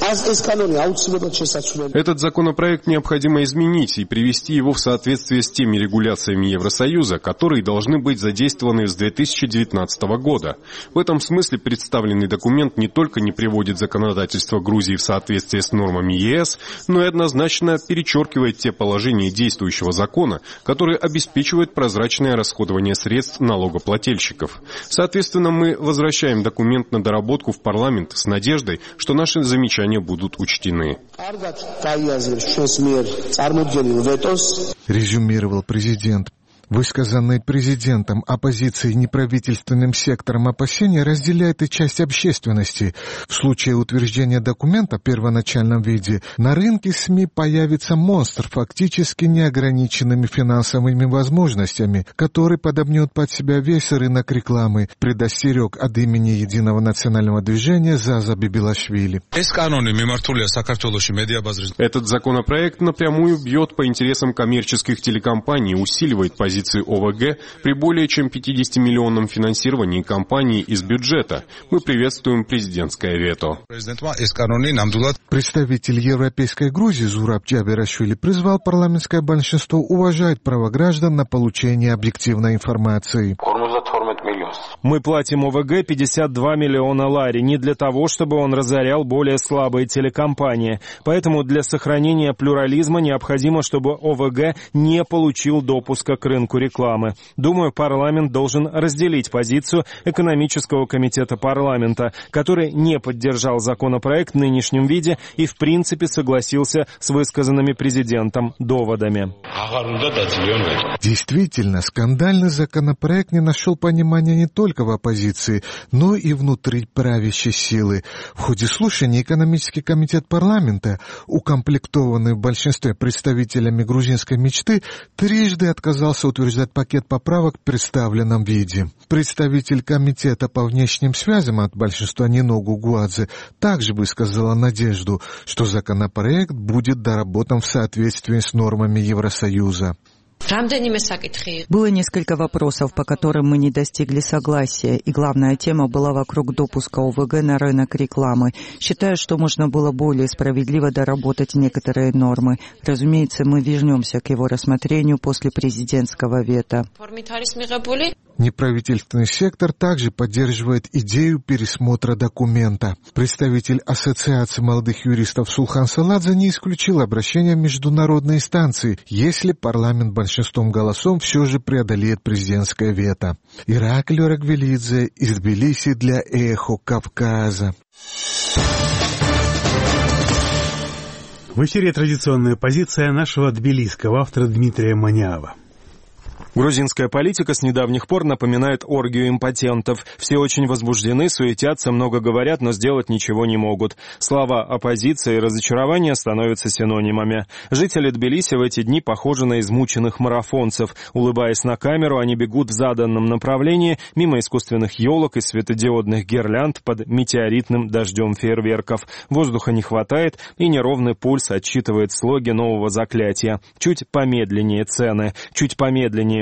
Этот законопроект необходимо изменить и привести его в соответствие с теми регуляциями Евросоюза, которые должны быть задействованы с 2019 года. В этом смысле представленный документ не только не приводит законодательство Грузии в соответствие с нормами ЕС, но и однозначно перечеркивает те положения действующего закона, которые обеспечивают прозрачное расходование средств налогоплательщиков. Соответственно, мы возвращаем документ на доработку в парламент с надеждой, что наши замечания будут учтены.
Резюмировал президент. Высказанные президентом, оппозицией и неправительственным сектором опасения разделяет и часть общественности. В случае утверждения документа в первоначальном виде на рынке СМИ появится монстр фактически неограниченными финансовыми возможностями, который подомнет под себя весь рынок рекламы, предостерег от имени Единого национального движения Заза Бибилашвили.
Этот законопроект напрямую бьет по интересам коммерческих телекомпаний, усиливает позиции ОВГ при более чем 50-миллионном финансировании компаний из бюджета. Мы приветствуем президентское вето.
Представитель Европейской Грузии Зураб Джаберашвили призвал парламентское большинство уважать право граждан на получение объективной информации.
Мы платим ОВГ 52 миллиона лари не для того, чтобы он разорял более слабые телекомпании. Поэтому для сохранения плюрализма необходимо, чтобы ОВГ не получил допуска к рынку рекламы. Думаю, парламент должен разделить позицию экономического комитета парламента, который не поддержал законопроект в нынешнем виде и в принципе согласился с высказанными президентом доводами.
Действительно, скандальный законопроект не нашел понимания не только в оппозиции, но и внутри правящей силы. В ходе слушаний экономический комитет парламента, укомплектованный в большинстве представителями грузинской мечты, трижды отказался утверждать пакет поправок в представленном виде. Представитель комитета по внешним связям от большинства Нино Гугуадзе также высказала надежду, что законопроект будет доработан в соответствии с нормами Евросоюза.
Было несколько вопросов, по которым мы не достигли согласия, и главная тема была вокруг допуска ОВГ на рынок рекламы. Считаю, что можно было более справедливо доработать некоторые нормы. Разумеется, мы вернемся к его рассмотрению после президентского вето.
Неправительственный сектор также поддерживает идею пересмотра документа. Представитель Ассоциации молодых юристов Сулхан Саладзе не исключил обращение в международные инстанции, если парламент большинством голосов все же преодолеет президентское вето. Ираклий Арагвелидзе из Тбилиси для Эхо Кавказа.
В эфире традиционная позиция нашего тбилисского автора Дмитрия Маняова.
Грузинская политика с недавних пор напоминает оргию импотентов. Все очень возбуждены, суетятся, много говорят, но сделать ничего не могут. Слова оппозиции и разочарования становятся синонимами. Жители Тбилиси в эти дни похожи на измученных марафонцев. Улыбаясь на камеру, они бегут в заданном направлении, мимо искусственных елок и светодиодных гирлянд под метеоритным дождем фейерверков. Воздуха не хватает, и неровный пульс отсчитывает слоги нового заклятия. Чуть помедленнее цены, чуть помедленнее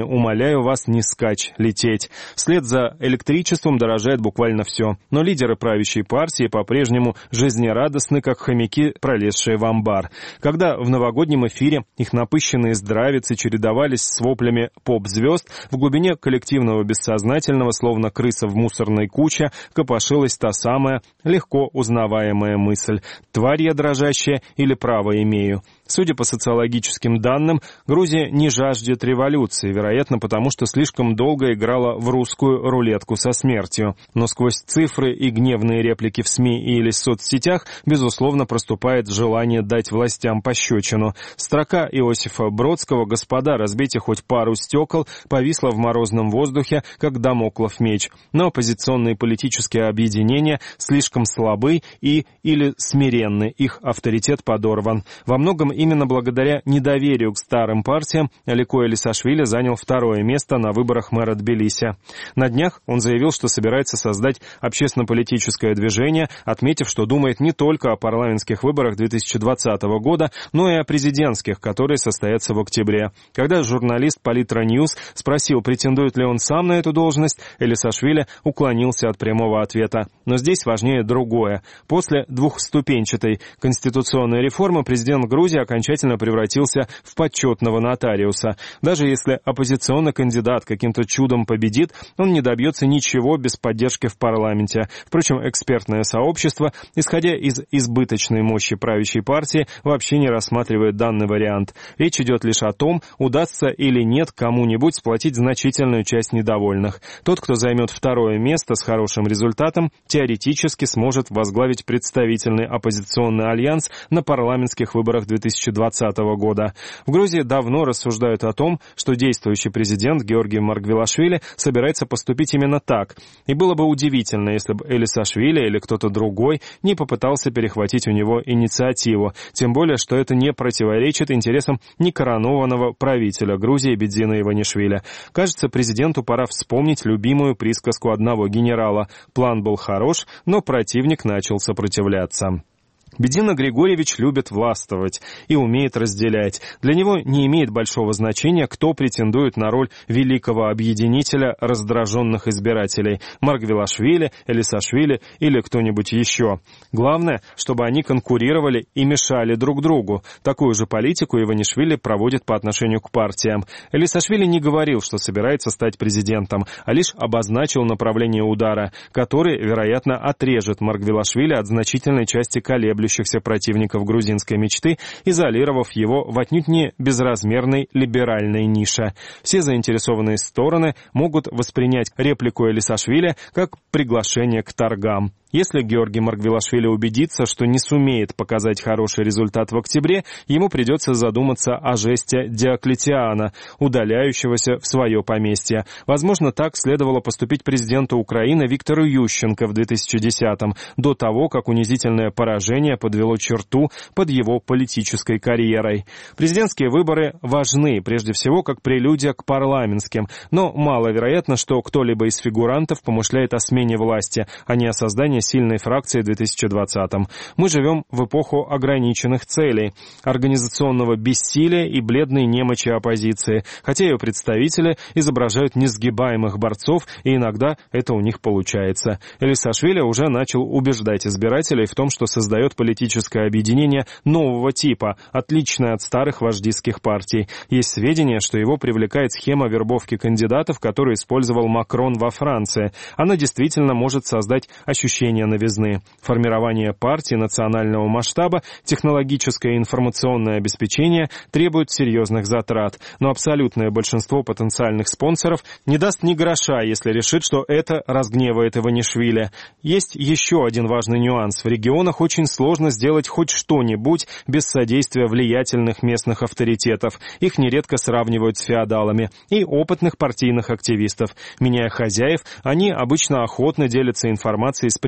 умоляю вас не скачь, лететь. Вслед за электричеством дорожает буквально все. Но лидеры правящей партии по-прежнему жизнерадостны, как хомяки, пролезшие в амбар. Когда в новогоднем эфире их напыщенные здравицы чередовались с воплями поп-звезд, в глубине коллективного бессознательного, словно крыса в мусорной куче, копошилась та самая легко узнаваемая мысль: тварь я дрожащая или право имею? Судя по социологическим данным, Грузия не жаждет революции, вероятно, потому что слишком долго играла в русскую рулетку со смертью. Но сквозь цифры и гневные реплики в СМИ или соцсетях, безусловно, проступает желание дать властям пощечину. Строка Иосифа Бродского «Господа, разбейте хоть пару стекол» повисла в морозном воздухе, как дамоклов меч. Но оппозиционные политические объединения слишком слабы или смиренны, их авторитет подорван. Во многом именно благодаря недоверию к старым партиям Алико Элисашвили занял второе место на выборах мэра Тбилиси. На днях он заявил, что собирается создать общественно-политическое движение, отметив, что думает не только о парламентских выборах 2020 года, но и о президентских, которые состоятся в октябре. Когда журналист Политра Ньюс спросил, претендует ли он сам на эту должность, Элисашвили уклонился от прямого ответа. Но здесь важнее другое. После двухступенчатой конституционной реформы президент Грузии окончательно превратился в почетного нотариуса. Даже если оппозиционный кандидат каким-то чудом победит, он не добьется ничего без поддержки в парламенте. Впрочем, экспертное сообщество, исходя из избыточной мощи правящей партии, вообще не рассматривает данный вариант. Речь идет лишь о том, удастся или нет кому-нибудь сплотить значительную часть недовольных. Тот, кто займет второе место с хорошим результатом, теоретически сможет возглавить представительный оппозиционный альянс на парламентских выборах 2020 года. В Грузии давно рассуждают о том, что действующий президент Георгий Маргвелашвили собирается поступить именно так. И было бы удивительно, если бы Элисашвили или кто-то другой не попытался перехватить у него инициативу. Тем более, что это не противоречит интересам некоронованного правителя Грузии Бедзина Иванишвили. Кажется, президенту пора вспомнить любимую присказку одного генерала: «План был хорош, но противник начал сопротивляться». Бедзина Григорьевич любит властвовать и умеет разделять. Для него не имеет большого значения, кто претендует на роль великого объединителя раздраженных избирателей – Маргвелашвили, Элисашвили или кто-нибудь еще. Главное, чтобы они конкурировали и мешали друг другу. Такую же политику Иванишвили проводит по отношению к партиям. Элисашвили не говорил, что собирается стать президентом, а лишь обозначил направление удара, который, вероятно, отрежет Маргвелашвили от значительной части колеблющихся противников грузинской мечты, изолировав его в отнюдь не безразмерной либеральной нише. Все заинтересованные стороны могут воспринять реплику Элисашвили как приглашение к торгам. Если Георгий Маргвелашвили убедится, что не сумеет показать хороший результат в октябре, ему придется задуматься о жесте Диоклетиана, удаляющегося в свое поместье. Возможно, так следовало поступить президенту Украины Виктору Ющенко в 2010-м, до того, как унизительное поражение подвело черту под его политической карьерой. Президентские выборы важны, прежде всего, как прелюдия к парламентским, но маловероятно, что кто-либо из фигурантов помышляет о смене власти, а не о создании сильной фракции в 2020-м. Мы живем в эпоху ограниченных целей, организационного бессилия и бледной немочи оппозиции, хотя ее представители изображают несгибаемых борцов, и иногда это у них получается. Элисашвили уже начал убеждать избирателей в том, что создает политическое объединение нового типа, отличное от старых вождистских партий. Есть сведения, что его привлекает схема вербовки кандидатов, которую использовал Макрон во Франции. Она действительно может создать ощущение новизны. Формирование партии национального масштаба, технологическое и информационное обеспечение требуют серьезных затрат, но абсолютное большинство потенциальных спонсоров не даст ни гроша, если решит, что это разгневает Иванишвили. Есть еще один важный нюанс. В регионах очень сложно сделать хоть что-нибудь без содействия влиятельных местных авторитетов. Их нередко сравнивают с феодалами и опытных партийных активистов. Меняя хозяев, они обычно охотно делятся информацией с прежними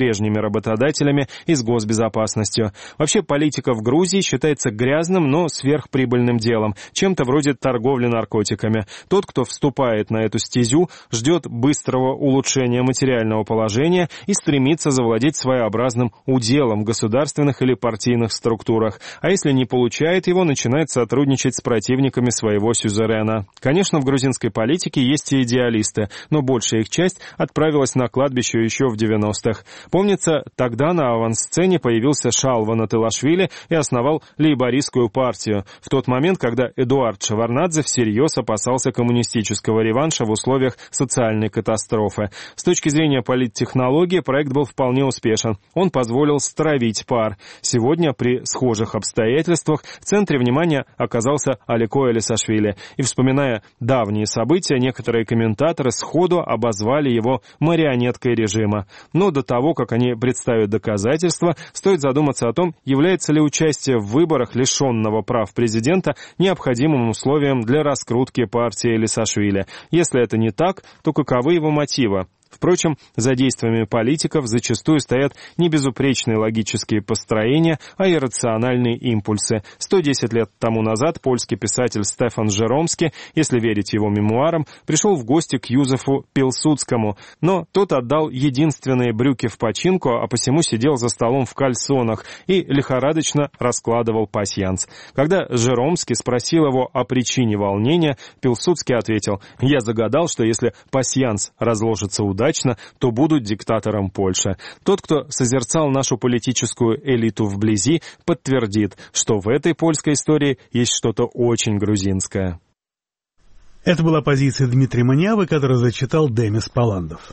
прежними работодателями и с госбезопасностью. Вообще политика в Грузии считается грязным, но сверхприбыльным делом, чем-то вроде торговли наркотиками. Тот, кто вступает на эту стезю, ждет быстрого улучшения материального положения и стремится завладеть своеобразным уделом в государственных или партийных структурах, а если не получает его, начинает сотрудничать с противниками своего сюзерена. Конечно, в грузинской политике есть и идеалисты, но большая их часть отправилась на кладбище еще в 90-х. Помнится, тогда на авансцене появился Шалва Натылашвили и основал лейбористскую партию, в тот момент, когда Эдуард Шеварднадзе всерьез опасался коммунистического реванша в условиях социальной катастрофы. С точки зрения политтехнологии проект был вполне успешен. Он позволил стравить пар. Сегодня при схожих обстоятельствах в центре внимания оказался Алико Элисашвили. И, вспоминая давние события, некоторые комментаторы сходу обозвали его марионеткой режима. Но до того, как они представят доказательства, стоит задуматься о том, является ли участие в выборах лишенного прав президента необходимым условием для раскрутки партии Элисашвили. Если это не так, то каковы его мотивы? Впрочем, за действиями политиков зачастую стоят не безупречные логические построения, а иррациональные импульсы. 110 лет тому назад польский писатель Стефан Жеромский, если верить его мемуарам, пришел в гости к Юзефу Пилсудскому, но тот отдал единственные брюки в починку, а посему сидел за столом в кальсонах и лихорадочно раскладывал пасьянс. Когда Жеромский спросил его о причине волнения, Пилсудский ответил: «Я загадал, что если пасьянс разложится удачно, то буду диктатором Польши». Тот, кто созерцал нашу политическую элиту вблизи, подтвердит, что в этой польской истории есть что-то очень грузинское.
Это была позиция Дмитрия Маниавы, которую зачитал Демис Паландов.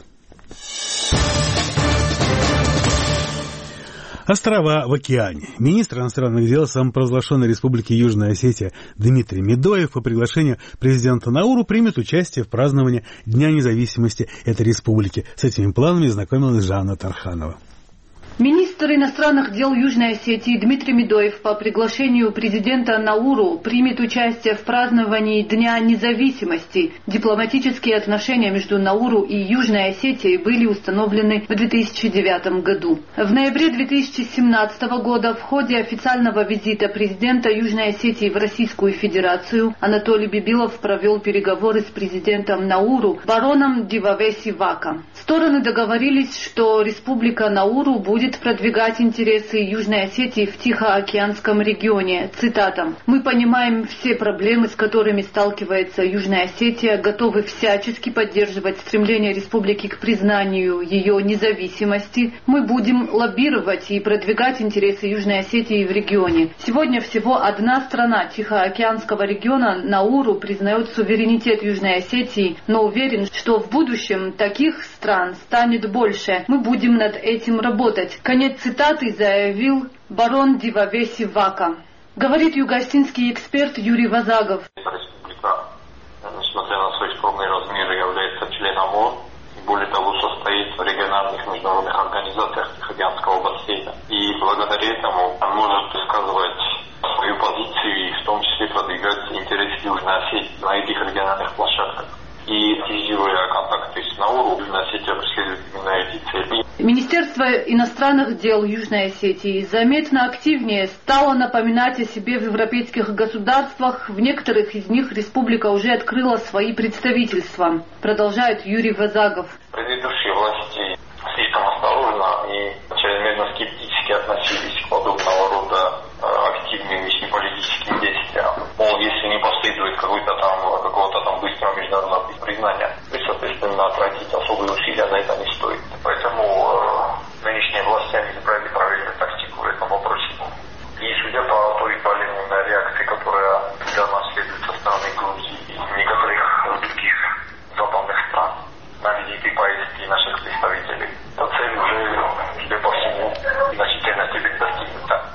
Острова в океане. Министр иностранных дел самопровозглашенной Республики Южная Осетия Дмитрий Медоев по приглашению президента Науру примет участие в праздновании Дня независимости этой республики. С этими планами знакомилась Жанна Тарханова.
Министр иностранных дел Южной Осетии Дмитрий Медоев по приглашению президента Науру примет участие в праздновании Дня независимости. Дипломатические отношения между Науру и Южной Осетией были установлены в 2009 году. В ноябре 2017 года в ходе официального визита президента Южной Осетии в Российскую Федерацию Анатолий Бибилов провел переговоры с президентом Науру бароном Дивавеси Вака. Стороны договорились, что Республика Науру будет продвигать интересы Южной Осетии в Тихоокеанском регионе. Цитата: «Мы понимаем все проблемы, с которыми сталкивается Южная Осетия, готовы всячески поддерживать стремление республики к признанию ее независимости. Мы будем лоббировать и продвигать интересы Южной Осетии в регионе. Сегодня всего одна страна Тихоокеанского региона, Науру, признает суверенитет Южной Осетии, но уверен, что в будущем таких стран станет больше. Мы будем над этим работать». Конец цитаты заявил барон Дивавеси Вака. Говорит югоостинский эксперт Юрий Вазагов.
Республика, несмотря на свои скромные размеры, является членом ООН. Более того, состоит в региональных международных организациях Тихоокеанского бассейна. И благодаря этому он может высказывать свою позицию и в том числе продвигать интересы Южной Осетии на этих региональных площадках. И активизируя контакты с Науру, Южная Осетия преследует именно эти цели.
Министерство иностранных дел Южной Осетии заметно активнее стало напоминать о себе в европейских государствах. В некоторых из них республика уже открыла свои представительства. Продолжает Юрий Вазагов.
Предыдущие власти слишком осторожно и чрезмерно скептически относились к подобного рода активным внешнеполитическим действиям. Мол, если не последует какого-то там быстрого международного признания, то, соответственно, тратить особые усилия на это не стоит. Поэтому нынешние власти избрали правильную тактику в этом вопросе. И судя по той болезненной реакции, которая недавно следует со стороны Грузии и некоторых других западных стран на визиты и поездки наших представителей, то цель уже, судя по всему, значительно будет достигнута.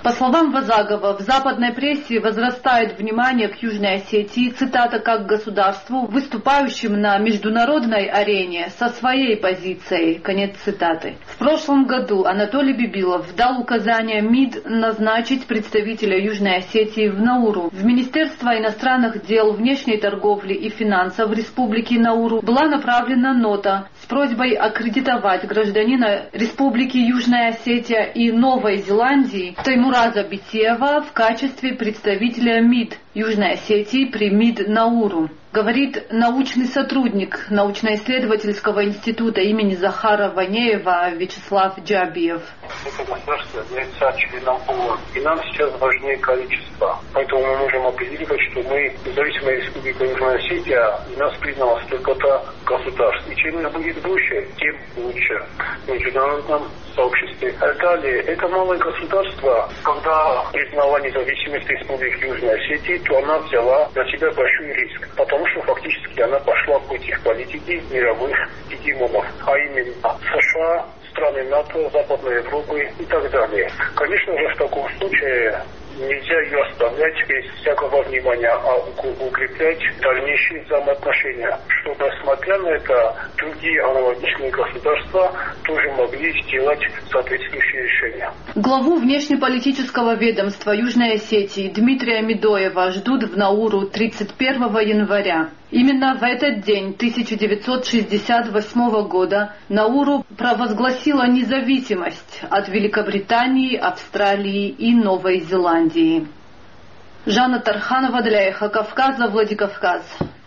По словам Вазагова, в западной прессе возрастает внимание к Южной Осетии, цитата, как государству, выступающим на международной арене со своей позицией, конец цитаты. В прошлом году Анатолий Бибилов дал указание МИД назначить представителя Южной Осетии в Науру. В Министерство иностранных дел, внешней торговли и финансов Республики Науру была направлена нота с просьбой аккредитовать гражданина Республики Южная Осетия и Новой Зеландии Таймураза Битиева в качестве представителя МИД Южной Осетии при МИД Науру. Говорит научный сотрудник научно-исследовательского института имени Захара Ванеева Вячеслав Джабиев.
Это государство является членом ООН, и нам сейчас важнее количество. Поэтому мы можем определить, что мы, независимая республика Южная Осетия, нас признало столько-то государств. И чем их будет больше, тем лучше в международном сообществе. Далее, это малое государство, когда признала независимость республики Южной Осетии, то она взяла на себя большой риск, потому что фактически она пошла против политики мировых гегемонов, а именно США, страны НАТО, Западной Европы и так далее. Конечно же, в таком случае нельзя ее оставлять без всякого внимания, а укреплять дальнейшие взаимоотношения, чтобы, смотря на это, другие аналогичные государства тоже могли сделать соответствующие решения.
Главу внешнеполитического ведомства Южной Осетии Дмитрия Медоева ждут в Науру 31 января. Именно в этот день 1968 года Науру провозгласила независимость от Великобритании, Австралии и Новой Зеландии. Жанна Тарханова для Эхо Кавказа, Владикавказ.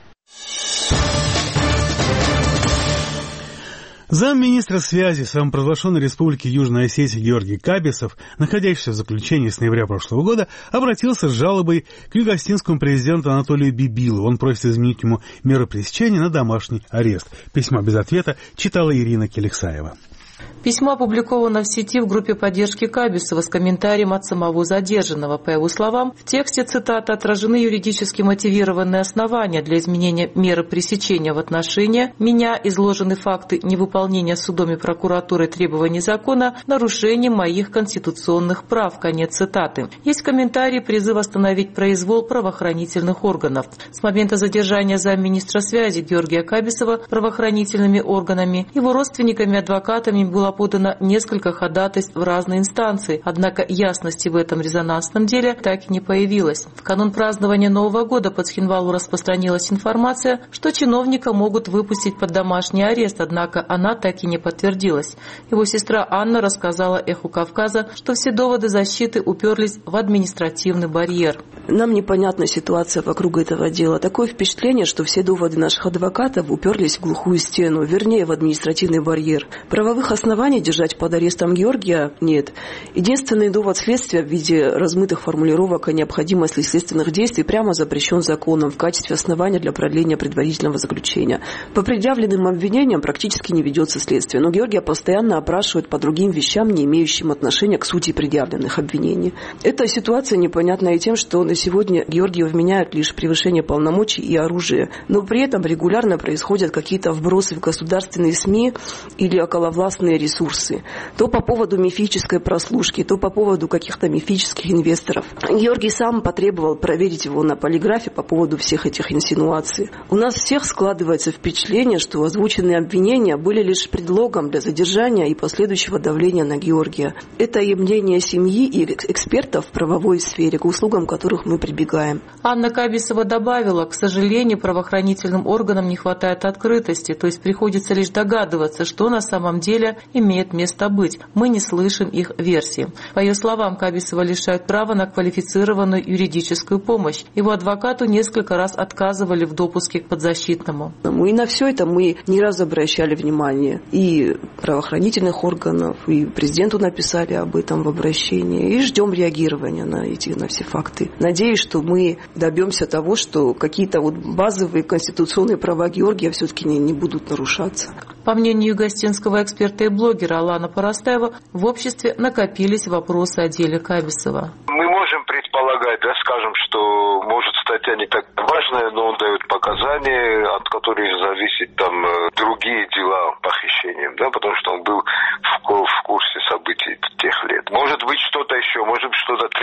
Замминистра связи самопровозглашенной Республики Южная Осетия Георгий Кабисов, находящийся в заключении с ноября прошлого года, обратился с жалобой к югоостинскому президенту Анатолию Бибилову. Он просит изменить ему меры пресечения на домашний арест. Письмо без ответа читала Ирина Келексаева.
Письмо опубликовано в сети в группе поддержки Кабисова с комментарием от самого задержанного. По его словам, в тексте, цитата, отражены юридически мотивированные основания для изменения меры пресечения в отношении меня, изложены факты невыполнения судом и прокуратурой требований закона, нарушением моих конституционных прав. Конец цитаты. Есть комментарии, призыв остановить произвол правоохранительных органов. С момента задержания замминистра связи Георгия Кабисова правоохранительными органами, его родственниками и адвокатами было подано несколько ходатайств в разные инстанции, однако ясности в этом резонансном деле так и не появилось. В канун празднования Нового года по Цхинвалу распространилась информация, что чиновника могут выпустить под домашний арест, однако она так и не подтвердилась. Его сестра Анна рассказала Эху Кавказа, что все доводы защиты уперлись в административный барьер.
Нам непонятна ситуация вокруг этого дела. Такое впечатление, что все доводы наших адвокатов уперлись в глухую стену, вернее, в административный барьер. Правовых оснований держать под арестом Георгия нет. Единственный довод следствия в виде размытых формулировок о необходимости следственных действий прямо запрещен законом в качестве основания для продления предварительного заключения. По предъявленным обвинениям практически не ведется следствие, но Георгия постоянно опрашивают по другим вещам, не имеющим отношения к сути предъявленных обвинений. Эта ситуация непонятна и тем, что на сегодня Георгию вменяют лишь превышение полномочий и оружие, но при этом регулярно происходят какие-то вбросы в государственные СМИ или околовластные ресурсы. То по поводу мифической прослушки, то по поводу каких-то мифических инвесторов. Георгий сам потребовал проверить его на полиграфе по поводу всех этих инсинуаций. У нас всех складывается впечатление, что озвученные обвинения были лишь предлогом для задержания и последующего давления на Георгия. Это и мнение семьи и экспертов в правовой сфере, к услугам которых мы прибегаем.
Анна Кабисова добавила, к сожалению, правоохранительным органам не хватает открытости, то есть приходится лишь догадываться, что на самом деле имеет место быть. Мы не слышим их версии. По ее словам, Кабисова лишают права на квалифицированную юридическую помощь. Его адвокату несколько раз отказывали в допуске к подзащитному.
И на все это мы не раз обращали внимание. И правоохранительных органов, и президенту написали об этом в обращении. И ждем реагирования на все факты. Надеюсь, что мы добьемся того, что какие-то базовые конституционные права Георгия все-таки не будут нарушаться.
По мнению югостинского эксперта и блогера Алана Парастаева, в обществе накопились вопросы о деле Кабисова.
Мы можем предполагать, скажем, что может статья не так важная, но он дает показания, от которых зависят другие дела похищением, потому что он был в курсе событий тех лет. Может быть что-то еще, может быть что-то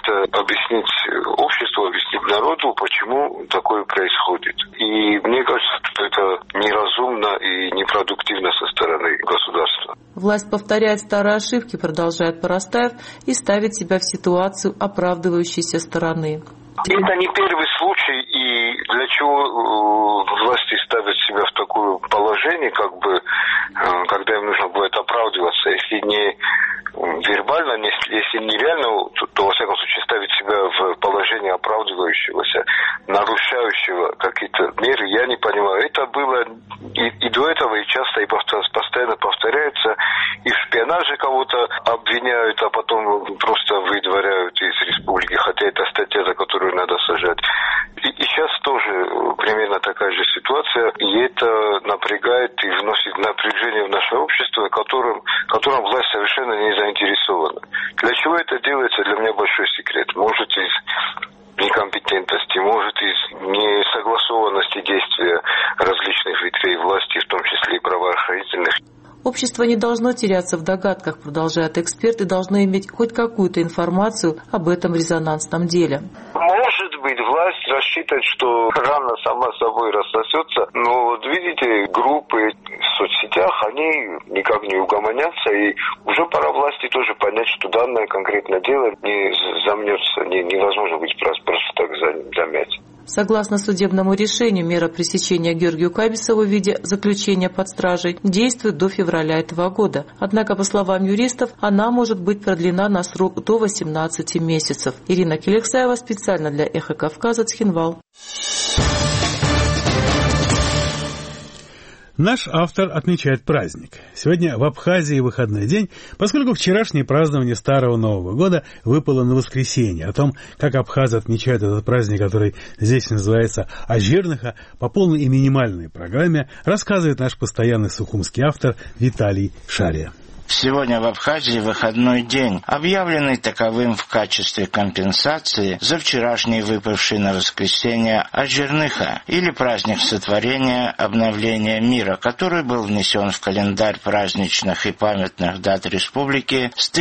это объяснить обществу, объяснить народу, почему такое происходит. И мне кажется, что это неразумно и непродуктивно со стороны государства.
Власть повторяет старые ошибки, продолжает Парастаев, и ставит себя в ситуацию оправдывающейся стороны.
Это не первый случай, и для чего власти ставят себя в такое положение, когда им нужно будет оправдываться, если не вербально, если не реально, то во всяком случае ставить себя в положение оправдывающегося, нарушающего какие-то меры, я не понимаю. Это было и до этого, и часто, и постоянно повторяется, и в шпионаже кого-то обвиняют, а потом просто выдворяют из республики, хотя это статья, за которую надо сажать. И сейчас тоже примерно такая же ситуация, и это напрягает и вносит напряжение в наше общество, которым власть совершенно не заинтересована. Для чего это делается, для меня большой секрет. Может, из некомпетентности, может, из несогласованности действия различных ветвей власти, в том числе и правоохранительных.
Общество не должно теряться в догадках, продолжает эксперт, и должно иметь хоть какую-то информацию об этом резонансном деле.
Может быть, власть рассчитывает, что рана сама собой рассосется, но вот видите, группы в соцсетях, они никак не угомонятся, и уже пора власти тоже понять, что данное конкретное дело не замнется, невозможно быть просто так замять.
Согласно судебному решению, мера пресечения Георгию Кабисову в виде заключения под стражей действует до февраля этого года. Однако, по словам юристов, она может быть продлена на срок до 18 месяцев. Ирина Келексаева специально для «Эхо Кавказа», Цхинвал.
Наш автор отмечает праздник. Сегодня в Абхазии выходной день, поскольку вчерашнее празднование Старого Нового года выпало на воскресенье. О том, как абхазы отмечают этот праздник, который здесь называется Ажирныха, по полной и минимальной программе, рассказывает наш постоянный сухумский автор Виталий Шария.
Сегодня в Абхазии выходной день, объявленный таковым в качестве компенсации за вчерашний выпавший на воскресенье Ажирныха, или праздник сотворения обновления мира, который был внесен в календарь праздничных и памятных дат республики с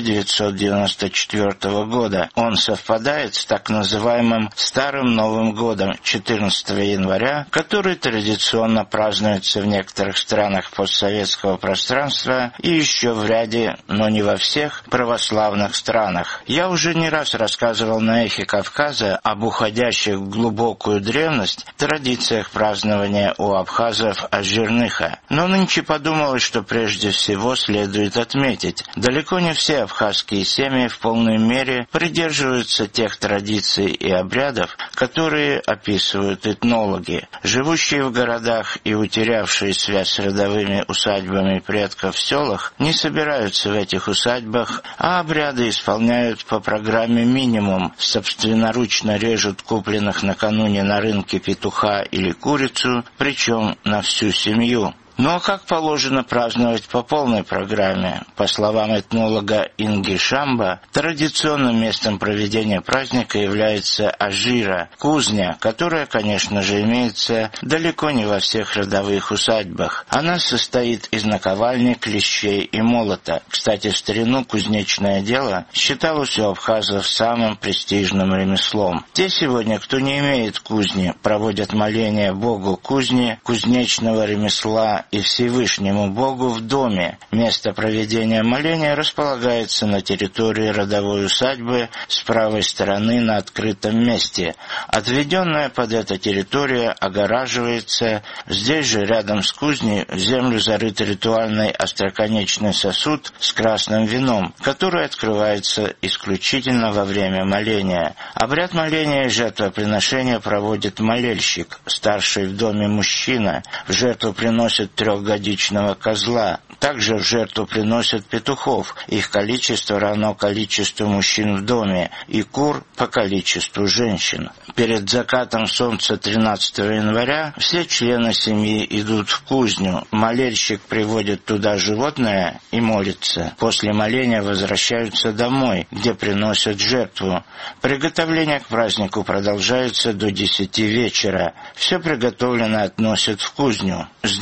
1994 года. Он совпадает с так называемым Старым Новым годом 14 января, который традиционно празднуется в некоторых странах постсоветского пространства и еще в ряде, но не во всех, православных странах. Я уже не раз рассказывал на «Эхе Кавказа» об уходящих в глубокую древность традициях празднования у абхазов Ажирныха. Но нынче подумалось, что прежде всего следует отметить, далеко не все абхазские семьи в полной мере придерживаются тех традиций и обрядов, которые описывают этнологи. Живущие в городах и утерявшие связь с родовыми усадьбами предков в селах не собираются в этих усадьбах, а обряды исполняют по программе минимум, собственноручно режут купленных накануне на рынке петуха или курицу, причем на всю семью. Ну а как положено праздновать по полной программе? По словам этнолога Инги Шамба, традиционным местом проведения праздника является Ажира, кузня, которая, конечно же, имеется далеко не во всех родовых усадьбах. Она состоит из наковальни, клещей и молота. Кстати, в старину кузнечное дело считалось у абхазов самым престижным ремеслом. Те сегодня, кто не имеет кузни, проводят моления богу кузни, кузнечного ремесла и Всевышнему Богу в доме. Место проведения моления располагается на территории родовой усадьбы с правой стороны на открытом месте. Отведенная под это территория огораживается. Здесь же, рядом с кузней, в землю зарыт ритуальный остроконечный сосуд с красным вином, который открывается исключительно во время моления. Обряд моления и жертвоприношения проводит молельщик, старший в доме мужчина. В жертву приносит трехгодичного козла. Также в жертву приносят петухов. Их количество равно количеству мужчин в доме, и кур по количеству женщин. Перед закатом солнца 13 января все члены семьи идут в кузню. Молельщик приводит туда животное и молится. После моления возвращаются домой, где приносят жертву. Приготовление к празднику продолжается до 10 вечера. Все приготовленное относят в кузню. Здесь молельщик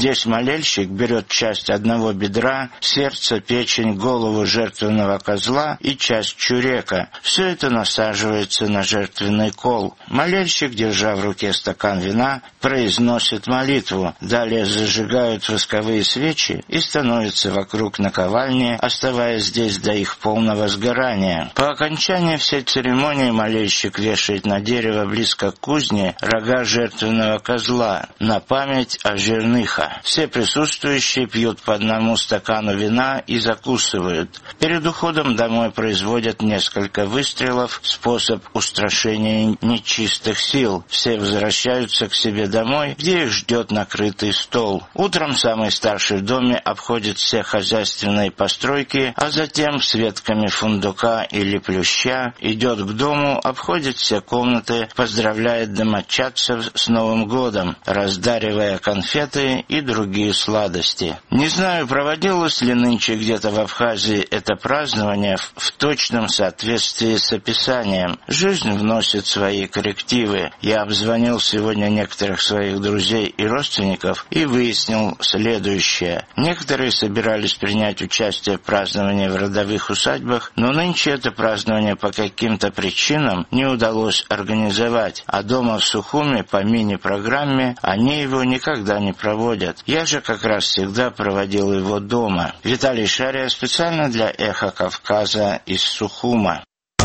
молельщик берет часть одного бедра, сердце, печень, голову жертвенного козла и часть чурека. Все это насаживается на жертвенный кол. Молельщик, держа в руке стакан вина, произносит молитву. Далее зажигают восковые свечи и становятся вокруг наковальни, оставаясь здесь до их полного сгорания. По окончании всей церемонии молельщик вешает на дерево близко к кузне рога жертвенного козла на память о жерныха. Все присутствующие пьют по одному стакану вина и закусывают. Перед уходом домой производят несколько выстрелов, способ устрашения нечистых сил. Все возвращаются к себе домой, где их ждет накрытый стол. Утром самый старший в доме обходит все хозяйственные постройки, а затем с ветками фундука или плюща идет к дому, обходит все комнаты, поздравляет домочадцев с Новым годом, раздаривая конфеты и другие сладости. Не знаю, проводилось ли нынче где-то в Абхазии это празднование в точном соответствии с описанием. Жизнь вносит свои коррективы. Я обзвонил сегодня некоторых своих друзей и родственников и выяснил следующее. Некоторые собирались принять участие в праздновании в родовых усадьбах, но нынче это празднование по каким-то причинам не удалось организовать, а дома в Сухуми по мини-программе они его никогда не проводят. Я же как раз всегда проводил его дома. Виталий Шария специально для «Эхо Кавказа» из Сухума.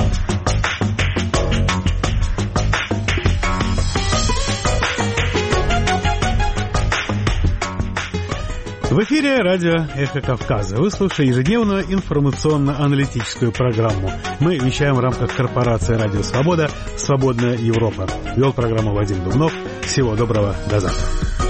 В эфире радио «Эхо Кавказа». Вы слушаете ежедневную информационно-аналитическую программу. Мы вещаем в рамках корпорации «Радио Свобода», «Свободная Европа». Вел программу Вадим Дубнов. Всего доброго, до завтра.